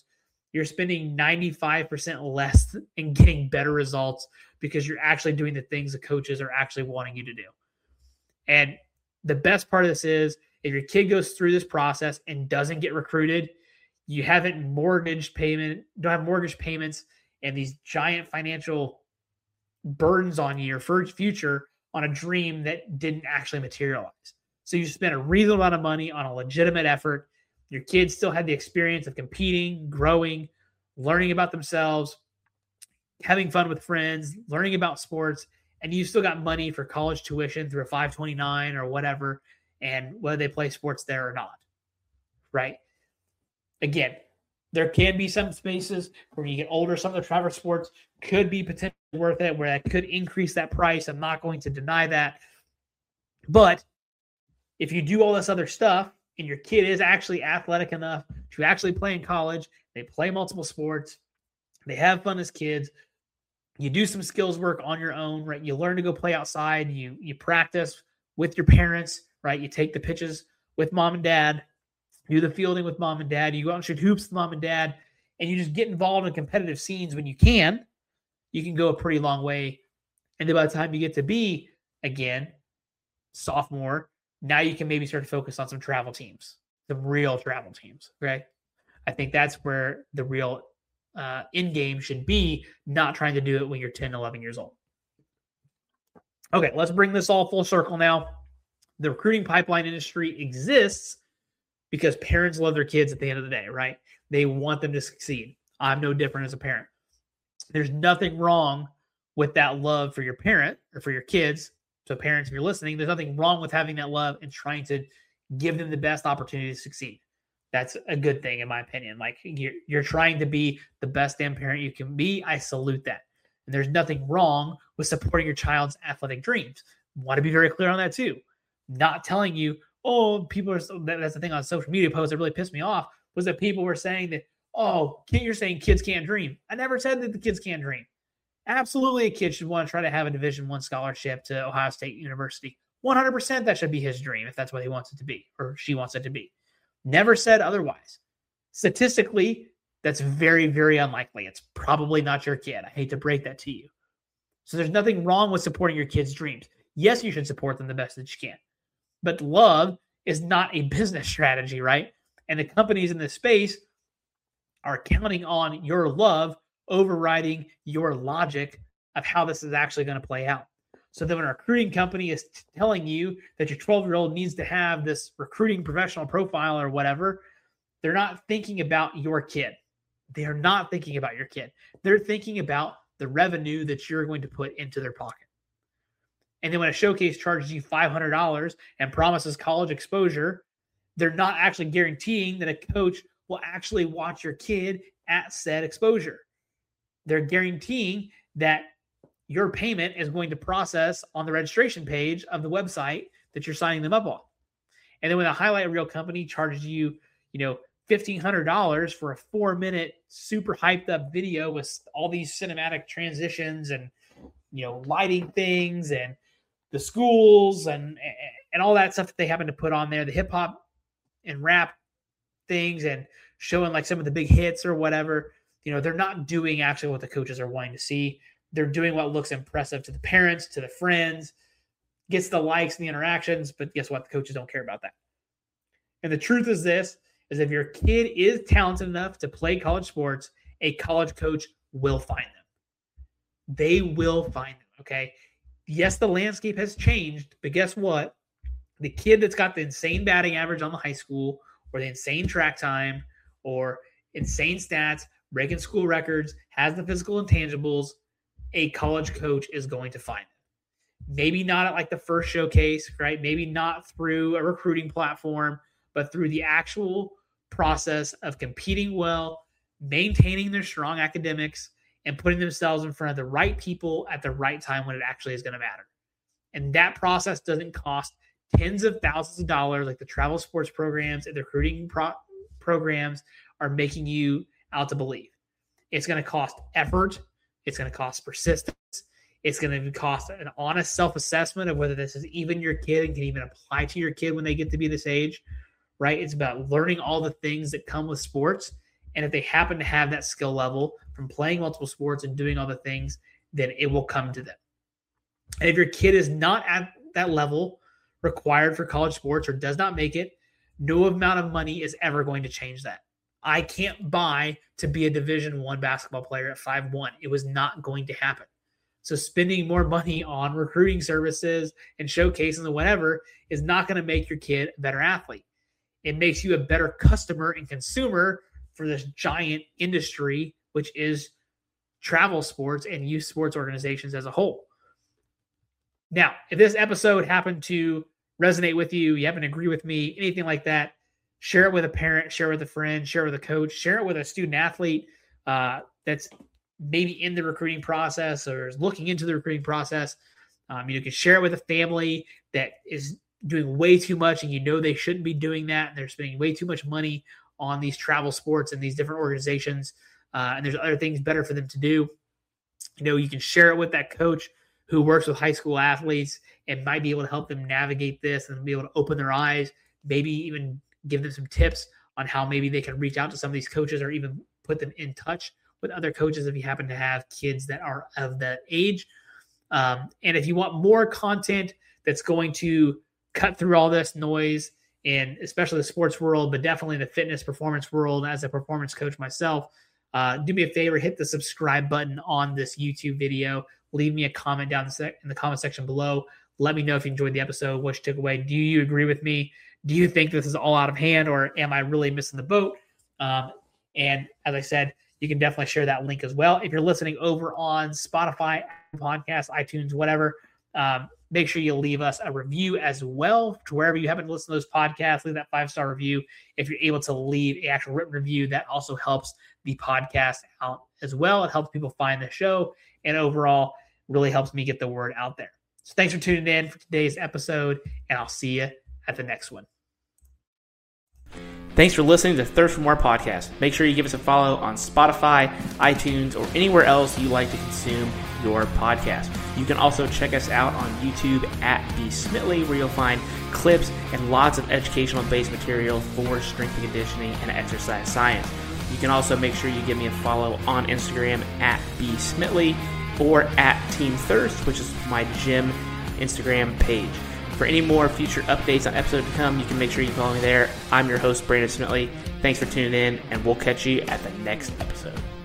you're spending ninety-five percent less and getting better results because you're actually doing the things the coaches are actually wanting you to do. And the best part of this is if your kid goes through this process and doesn't get recruited, you haven't mortgage payment, don't have mortgage payments and these giant financial burdens on you for future on a dream that didn't actually materialize. So you spent a reasonable amount of money on a legitimate effort. Your kids still had the experience of competing, growing, learning about themselves, having fun with friends, learning about sports, and you still got money for college tuition through a five twenty-nine or whatever, and whether they play sports there or not, right? Again, there can be some spaces where you get older, some of the private sports could be potentially worth it, where that could increase that price. I'm not going to deny that. But if you do all this other stuff and your kid is actually athletic enough to actually play in college, they play multiple sports, they have fun as kids, you do some skills work on your own, right? You learn to go play outside, you you practice with your parents, right? You take the pitches with mom and dad, do the fielding with mom and dad, you go out and shoot hoops with mom and dad, and you just get involved in competitive scenes when you can, you can go a pretty long way. And then by the time you get to be, again, sophomore, now you can maybe start to focus on some travel teams, some real travel teams, okay? I think that's where the real uh, end game should be, not trying to do it when you're ten, eleven years old. Okay, let's bring this all full circle now. The recruiting pipeline industry exists because parents love their kids at the end of the day, right? They want them to succeed. I'm no different as a parent. There's nothing wrong with that love for your parent or for your kids. So parents, if you're listening, there's nothing wrong with having that love and trying to give them the best opportunity to succeed. That's a good thing, in my opinion. Like you're, you're trying to be the best damn parent you can be. I salute that. And there's nothing wrong with supporting your child's athletic dreams. I want to be very clear on that too. Not telling you, oh, people are, that's the thing on social media posts that really pissed me off, was that people were saying that, oh, you're saying kids can't dream. I never said that the kids can't dream. Absolutely, a kid should want to try to have a Division One scholarship to Ohio State University. one hundred percent that should be his dream if that's what he wants it to be or she wants it to be. Never said otherwise. Statistically, that's very, very unlikely. It's probably not your kid. I hate to break that to you. So there's nothing wrong with supporting your kids' dreams. Yes, you should support them the best that you can. But love is not a business strategy, right? And the companies in this space are counting on your love overriding your logic of how this is actually going to play out. So then when a recruiting company is telling you that your twelve-year-old needs to have this recruiting professional profile or whatever, they're not thinking about your kid. They are not thinking about your kid. They're thinking about the revenue that you're going to put into their pocket. And then when a showcase charges you five hundred dollars and promises college exposure, they're not actually guaranteeing that a coach will actually watch your kid at said exposure. They're guaranteeing that your payment is going to process on the registration page of the website that you're signing them up on. And then when a highlight reel company charges you, you know, fifteen hundred dollars for a four minute super hyped up video with all these cinematic transitions and, you know, lighting things and the schools and, and all that stuff that they happen to put on there, the hip hop and rap things and showing like some of the big hits or whatever, you know, they're not doing actually what the coaches are wanting to see. They're doing what looks impressive to the parents, to the friends, gets the likes and the interactions, but guess what? The coaches don't care about that. And the truth is this, is if your kid is talented enough to play college sports, a college coach will find them. They will find them, okay? Yes, the landscape has changed, but guess what? The kid that's got the insane batting average on the high school or the insane track time or insane stats, breaking school records, has the physical intangibles, a college coach is going to find them. Maybe not at like the first showcase, right? Maybe not through a recruiting platform, but through the actual process of competing well, maintaining their strong academics, and putting themselves in front of the right people at the right time when it actually is going to matter. And that process doesn't cost tens of thousands of dollars like the travel sports programs and the recruiting pro- programs are making you out to believe. It's going to cost effort. It's going to cost persistence. It's going to cost an honest self-assessment of whether this is even your kid and can even apply to your kid when they get to be this age, right? It's about learning all the things that come with sports And if they happen to have that skill level from playing multiple sports and doing all the things, then it will come to them. And if your kid is not at that level required for college sports or does not make it, no amount of money is ever going to change that. I can't buy to be a Division One basketball player at five one. It was not going to happen. So spending more money on recruiting services and showcases and whatever is not going to make your kid a better athlete. It makes you a better customer and consumer for this giant industry, which is travel sports and youth sports organizations as a whole. Now, if this episode happened to resonate with you, you happen to agree with me, anything like that, share it with a parent, share it with a friend, share it with a coach, share it with a student athlete uh, that's maybe in the recruiting process or is looking into the recruiting process. Um, you can share it with a family that is doing way too much and you know they shouldn't be doing that. And they're spending way too much money on these travel sports and these different organizations. Uh, and there's other things better for them to do. You know, you can share it with that coach who works with high school athletes and might be able to help them navigate this and be able to open their eyes, maybe even give them some tips on how maybe they can reach out to some of these coaches or even put them in touch with other coaches if you happen to have kids that are of that age. Um, and if you want more content that's going to cut through all this noise, and especially the sports world, but definitely the fitness performance world as a performance coach myself, uh, do me a favor, hit the subscribe button on this YouTube video. Leave me a comment down the sec- in the comment section below. Let me know if you enjoyed the episode, what you took away. Do you agree with me? Do you think this is all out of hand, or am I really missing the boat? Um, and as I said, you can definitely share that link as well. If you're listening over on Spotify, Podcasts, iTunes, whatever, um, make sure you leave us a review as well to wherever you happen to listen to those podcasts. Leave that five-star review. If you're able to leave an actual written review, that also helps the podcast out as well. It helps people find the show, and overall really helps me get the word out there. So thanks for tuning in for today's episode, and I'll see you at the next one. Thanks for listening to Thirst for More podcast. Make sure you give us a follow on Spotify, iTunes, or anywhere else you like to consume your podcast. You can also check us out on YouTube at B Smitley, where you'll find clips and lots of educational-based material for strength and conditioning and exercise science. You can also make sure you give me a follow on Instagram at B Smitley or at Team Thirst, which is my gym Instagram page. For any more future updates on episodes to come, you can make sure you follow me there. I'm your host, Brandon Smitley. Thanks for tuning in, and we'll catch you at the next episode.